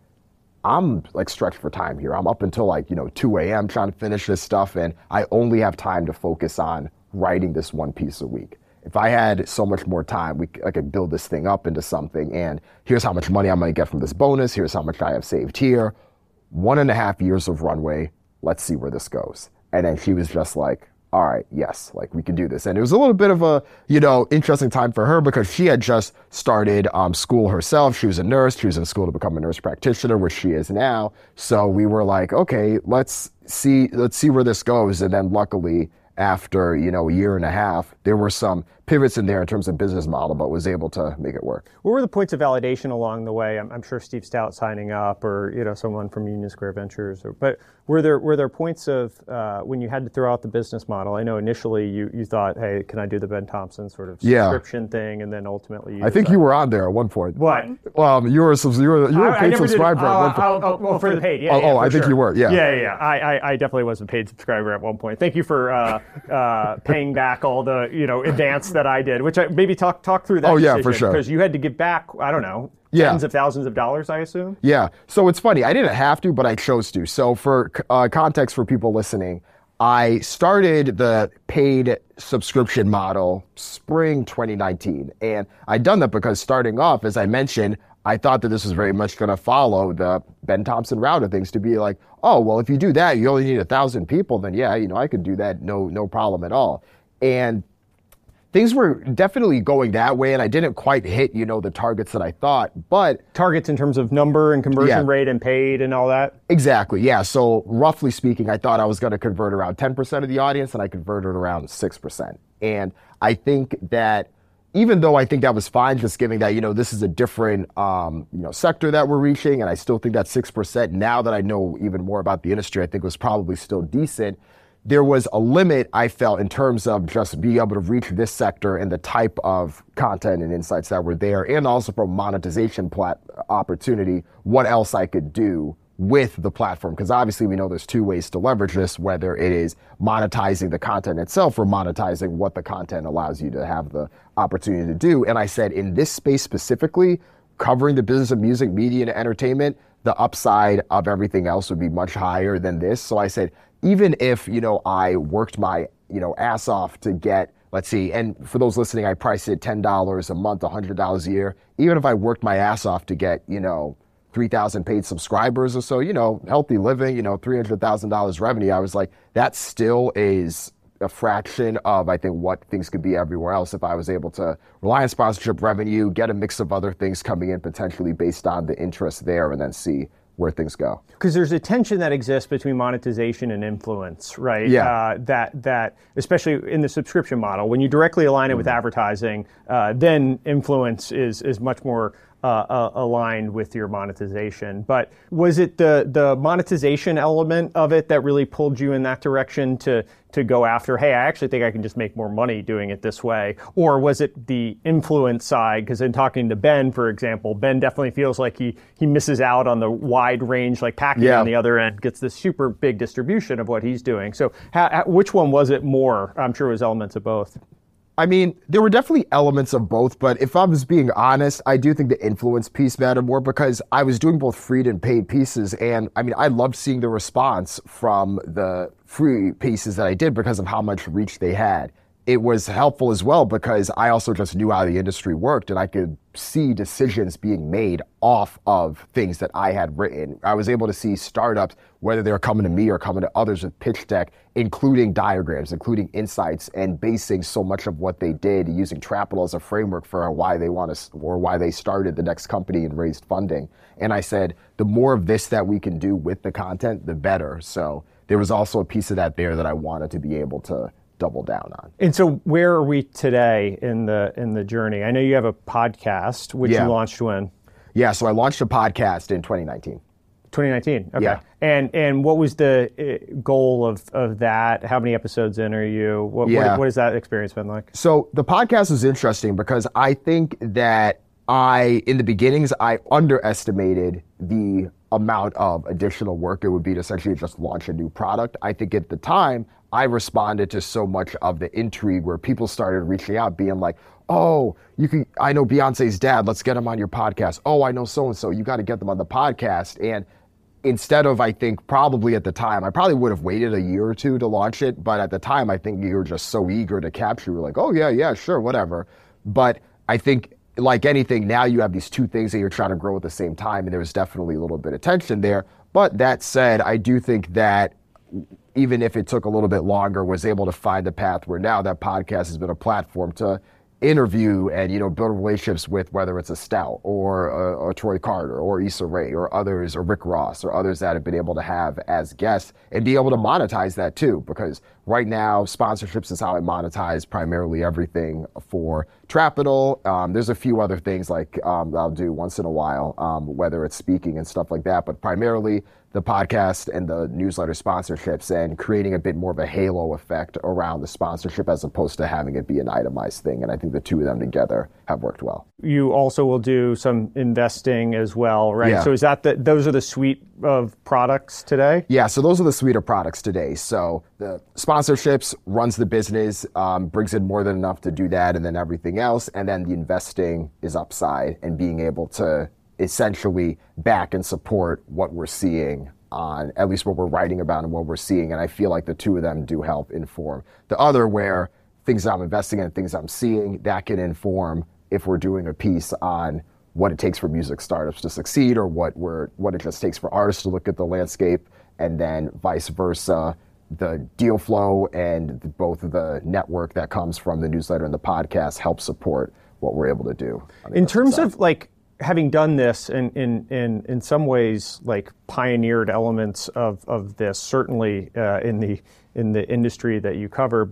I'm like stretched for time here. I'm up until like, you know, two a.m. trying to finish this stuff, and I only have time to focus on writing this one piece a week. If I had so much more time, we, I could build this thing up into something, and here's how much money I'm going to get from this bonus. Here's how much I have saved here. One and a half years of runway. Let's see where this goes. And then she was just like, all right, yes, like we can do this. And it was a little bit of a, you know, interesting time for her because she had just started um, school herself. She was a nurse. She was in school to become a nurse practitioner, which she is now. So we were like, okay, let's see, let's see where this goes. And then luckily, after, you know, a year and a half, there were some pivots in there in terms of business model, but was able to make it work. What were the points of validation along the way? I'm, I'm sure Steve Stout signing up, or you know someone from Union Square Ventures, or, but were there were there points of uh, when you had to throw out the business model? I know initially you, you thought, hey, can I do the Ben Thompson sort of subscription yeah. thing, and then ultimately you I think decided. You were on there at one point. What? Well, you were a, you were, you were a paid subscriber did, uh, at one point. Oh, oh, well, for the paid, yeah. Oh, yeah, oh I think sure. you were, yeah. Yeah, yeah, yeah. I, I, I definitely was a paid subscriber at one point. Thank you for uh, uh, paying back all the you know advance that I did, which I maybe talk talk through that. Oh yeah, decision, for sure. Because you had to give back, I don't know, yeah. tens of thousands of dollars, I assume. Yeah. So it's funny. I didn't have to, but I chose to. So for uh, context for people listening, I started the paid subscription model spring twenty nineteen. And I'd done that because starting off, as I mentioned, I thought that this was very much going to follow the Ben Thompson route of things to be like, oh, well, if you do that, you only need a thousand people, then yeah, you know, I could do that. No, no problem at all. And things were definitely going that way, and I didn't quite hit, you know, the targets that I thought, but... Targets in terms of number and conversion yeah. rate and paid and all that? Exactly, yeah. So roughly speaking, I thought I was going to convert around ten percent of the audience, and I converted around six percent. And I think that even though I think that was fine, just giving that, you know, this is a different, um, you know, sector that we're reaching, and I still think that six percent, now that I know even more about the industry, I think was probably still decent. There was a limit, I felt, in terms of just being able to reach this sector and the type of content and insights that were there, and also from monetization plat- opportunity, what else I could do with the platform. Because obviously we know there's two ways to leverage this, whether it is monetizing the content itself or monetizing what the content allows you to have the opportunity to do. And I said, in this space specifically, covering the business of music, media, and entertainment, the upside of everything else would be much higher than this. So I said, even if, you know, I worked my, you know, ass off to get, let's see, and for those listening, I priced it ten dollars a month, one hundred dollars a year. Even if I worked my ass off to get, you know, three thousand paid subscribers or so, you know, healthy living, you know, three hundred thousand dollars revenue, I was like, that still is a fraction of, I think, what things could be everywhere else if I was able to rely on sponsorship revenue, get a mix of other things coming in potentially based on the interest there, and then see where things go. Because there's a tension that exists between monetization and influence, right? Yeah. Uh, that that especially in the subscription model, when you directly align it with mm-hmm. advertising, uh, then influence is is much more uh, uh, aligned with your monetization. But was it the the monetization element of it that really pulled you in that direction to to go after, hey, I actually think I can just make more money doing it this way? Or was it the influence side? Because in talking to Ben, for example, Ben definitely feels like he he misses out on the wide range, like Packing yeah. on the other end gets this super big distribution of what he's doing. So how, which one was it more? I'm sure it was elements of both. I mean, there were definitely elements of both, but if I was being honest, I do think the influence piece mattered more because I was doing both free and paid pieces. And I mean, I loved seeing the response from the free pieces that I did because of how much reach they had. It was helpful as well because I also just knew how the industry worked and I could see decisions being made off of things that I had written. I was able to see startups, whether they were coming to me or coming to others with pitch deck, including diagrams, including insights, and basing so much of what they did using Trapital as a framework for why they want to, or why they started the next company and raised funding. And I said, the more of this that we can do with the content, the better. So there was also a piece of that there that I wanted to be able to double down on. And so where are we today in the in the journey? I know you have a podcast, which yeah. you launched when? Yeah, so I launched a podcast in twenty nineteen. twenty nineteen, okay. Yeah. And and what was the uh, goal of, of that? How many episodes in are you? What, yeah. what, what has that experience been like? So the podcast was interesting because I think that I, in the beginnings, I underestimated the amount of additional work it would be to essentially just launch a new product. I think at the time, I responded to so much of the intrigue where people started reaching out being like, oh, you can, I know Beyonce's dad, let's get him on your podcast. Oh, I know so-and-so, you got to get them on the podcast. And instead of, I think probably at the time, I probably would have waited a year or two to launch it. But at the time, I think you were just so eager to capture, you were like, oh yeah, yeah, sure, whatever. But I think like anything, now you have these two things that you're trying to grow at the same time. And there was definitely a little bit of tension there. But that said, I do think that even if it took a little bit longer, was able to find a path where now that podcast has been a platform to interview and, you know, build relationships with whether it's a Stout or a, a Troy Carter or Issa Rae or others, or Rick Ross or others that have been able to have as guests, and be able to monetize that too. Because right now, sponsorships is how I monetize primarily everything for Trapital. Um, there's a few other things like um, I'll do once in a while, um, whether it's speaking and stuff like that, but primarily the podcast and the newsletter sponsorships, and creating a bit more of a halo effect around the sponsorship as opposed to having it be an itemized thing. And I think the two of them together have worked well. You also will do some investing as well, right? Yeah. So is that the, those are the suite of products today? Yeah, so those are the suite of products today. So the sponsorships runs the business, um, brings in more than enough to do that, and then everything else. And then the investing is upside, and being able to essentially back and support what we're seeing on, at least what we're writing about and what we're seeing. And I feel like the two of them do help inform the other, where things I'm investing in, things I'm seeing, that can inform if we're doing a piece on what it takes for music startups to succeed, or what we're, what it just takes for artists to look at the landscape, and then vice versa. The deal flow and both of the network that comes from the newsletter and the podcast help support what we're able to do. In terms of like, having done this and in, in, in some ways like pioneered elements of, of this, certainly uh, in the in the industry that you cover,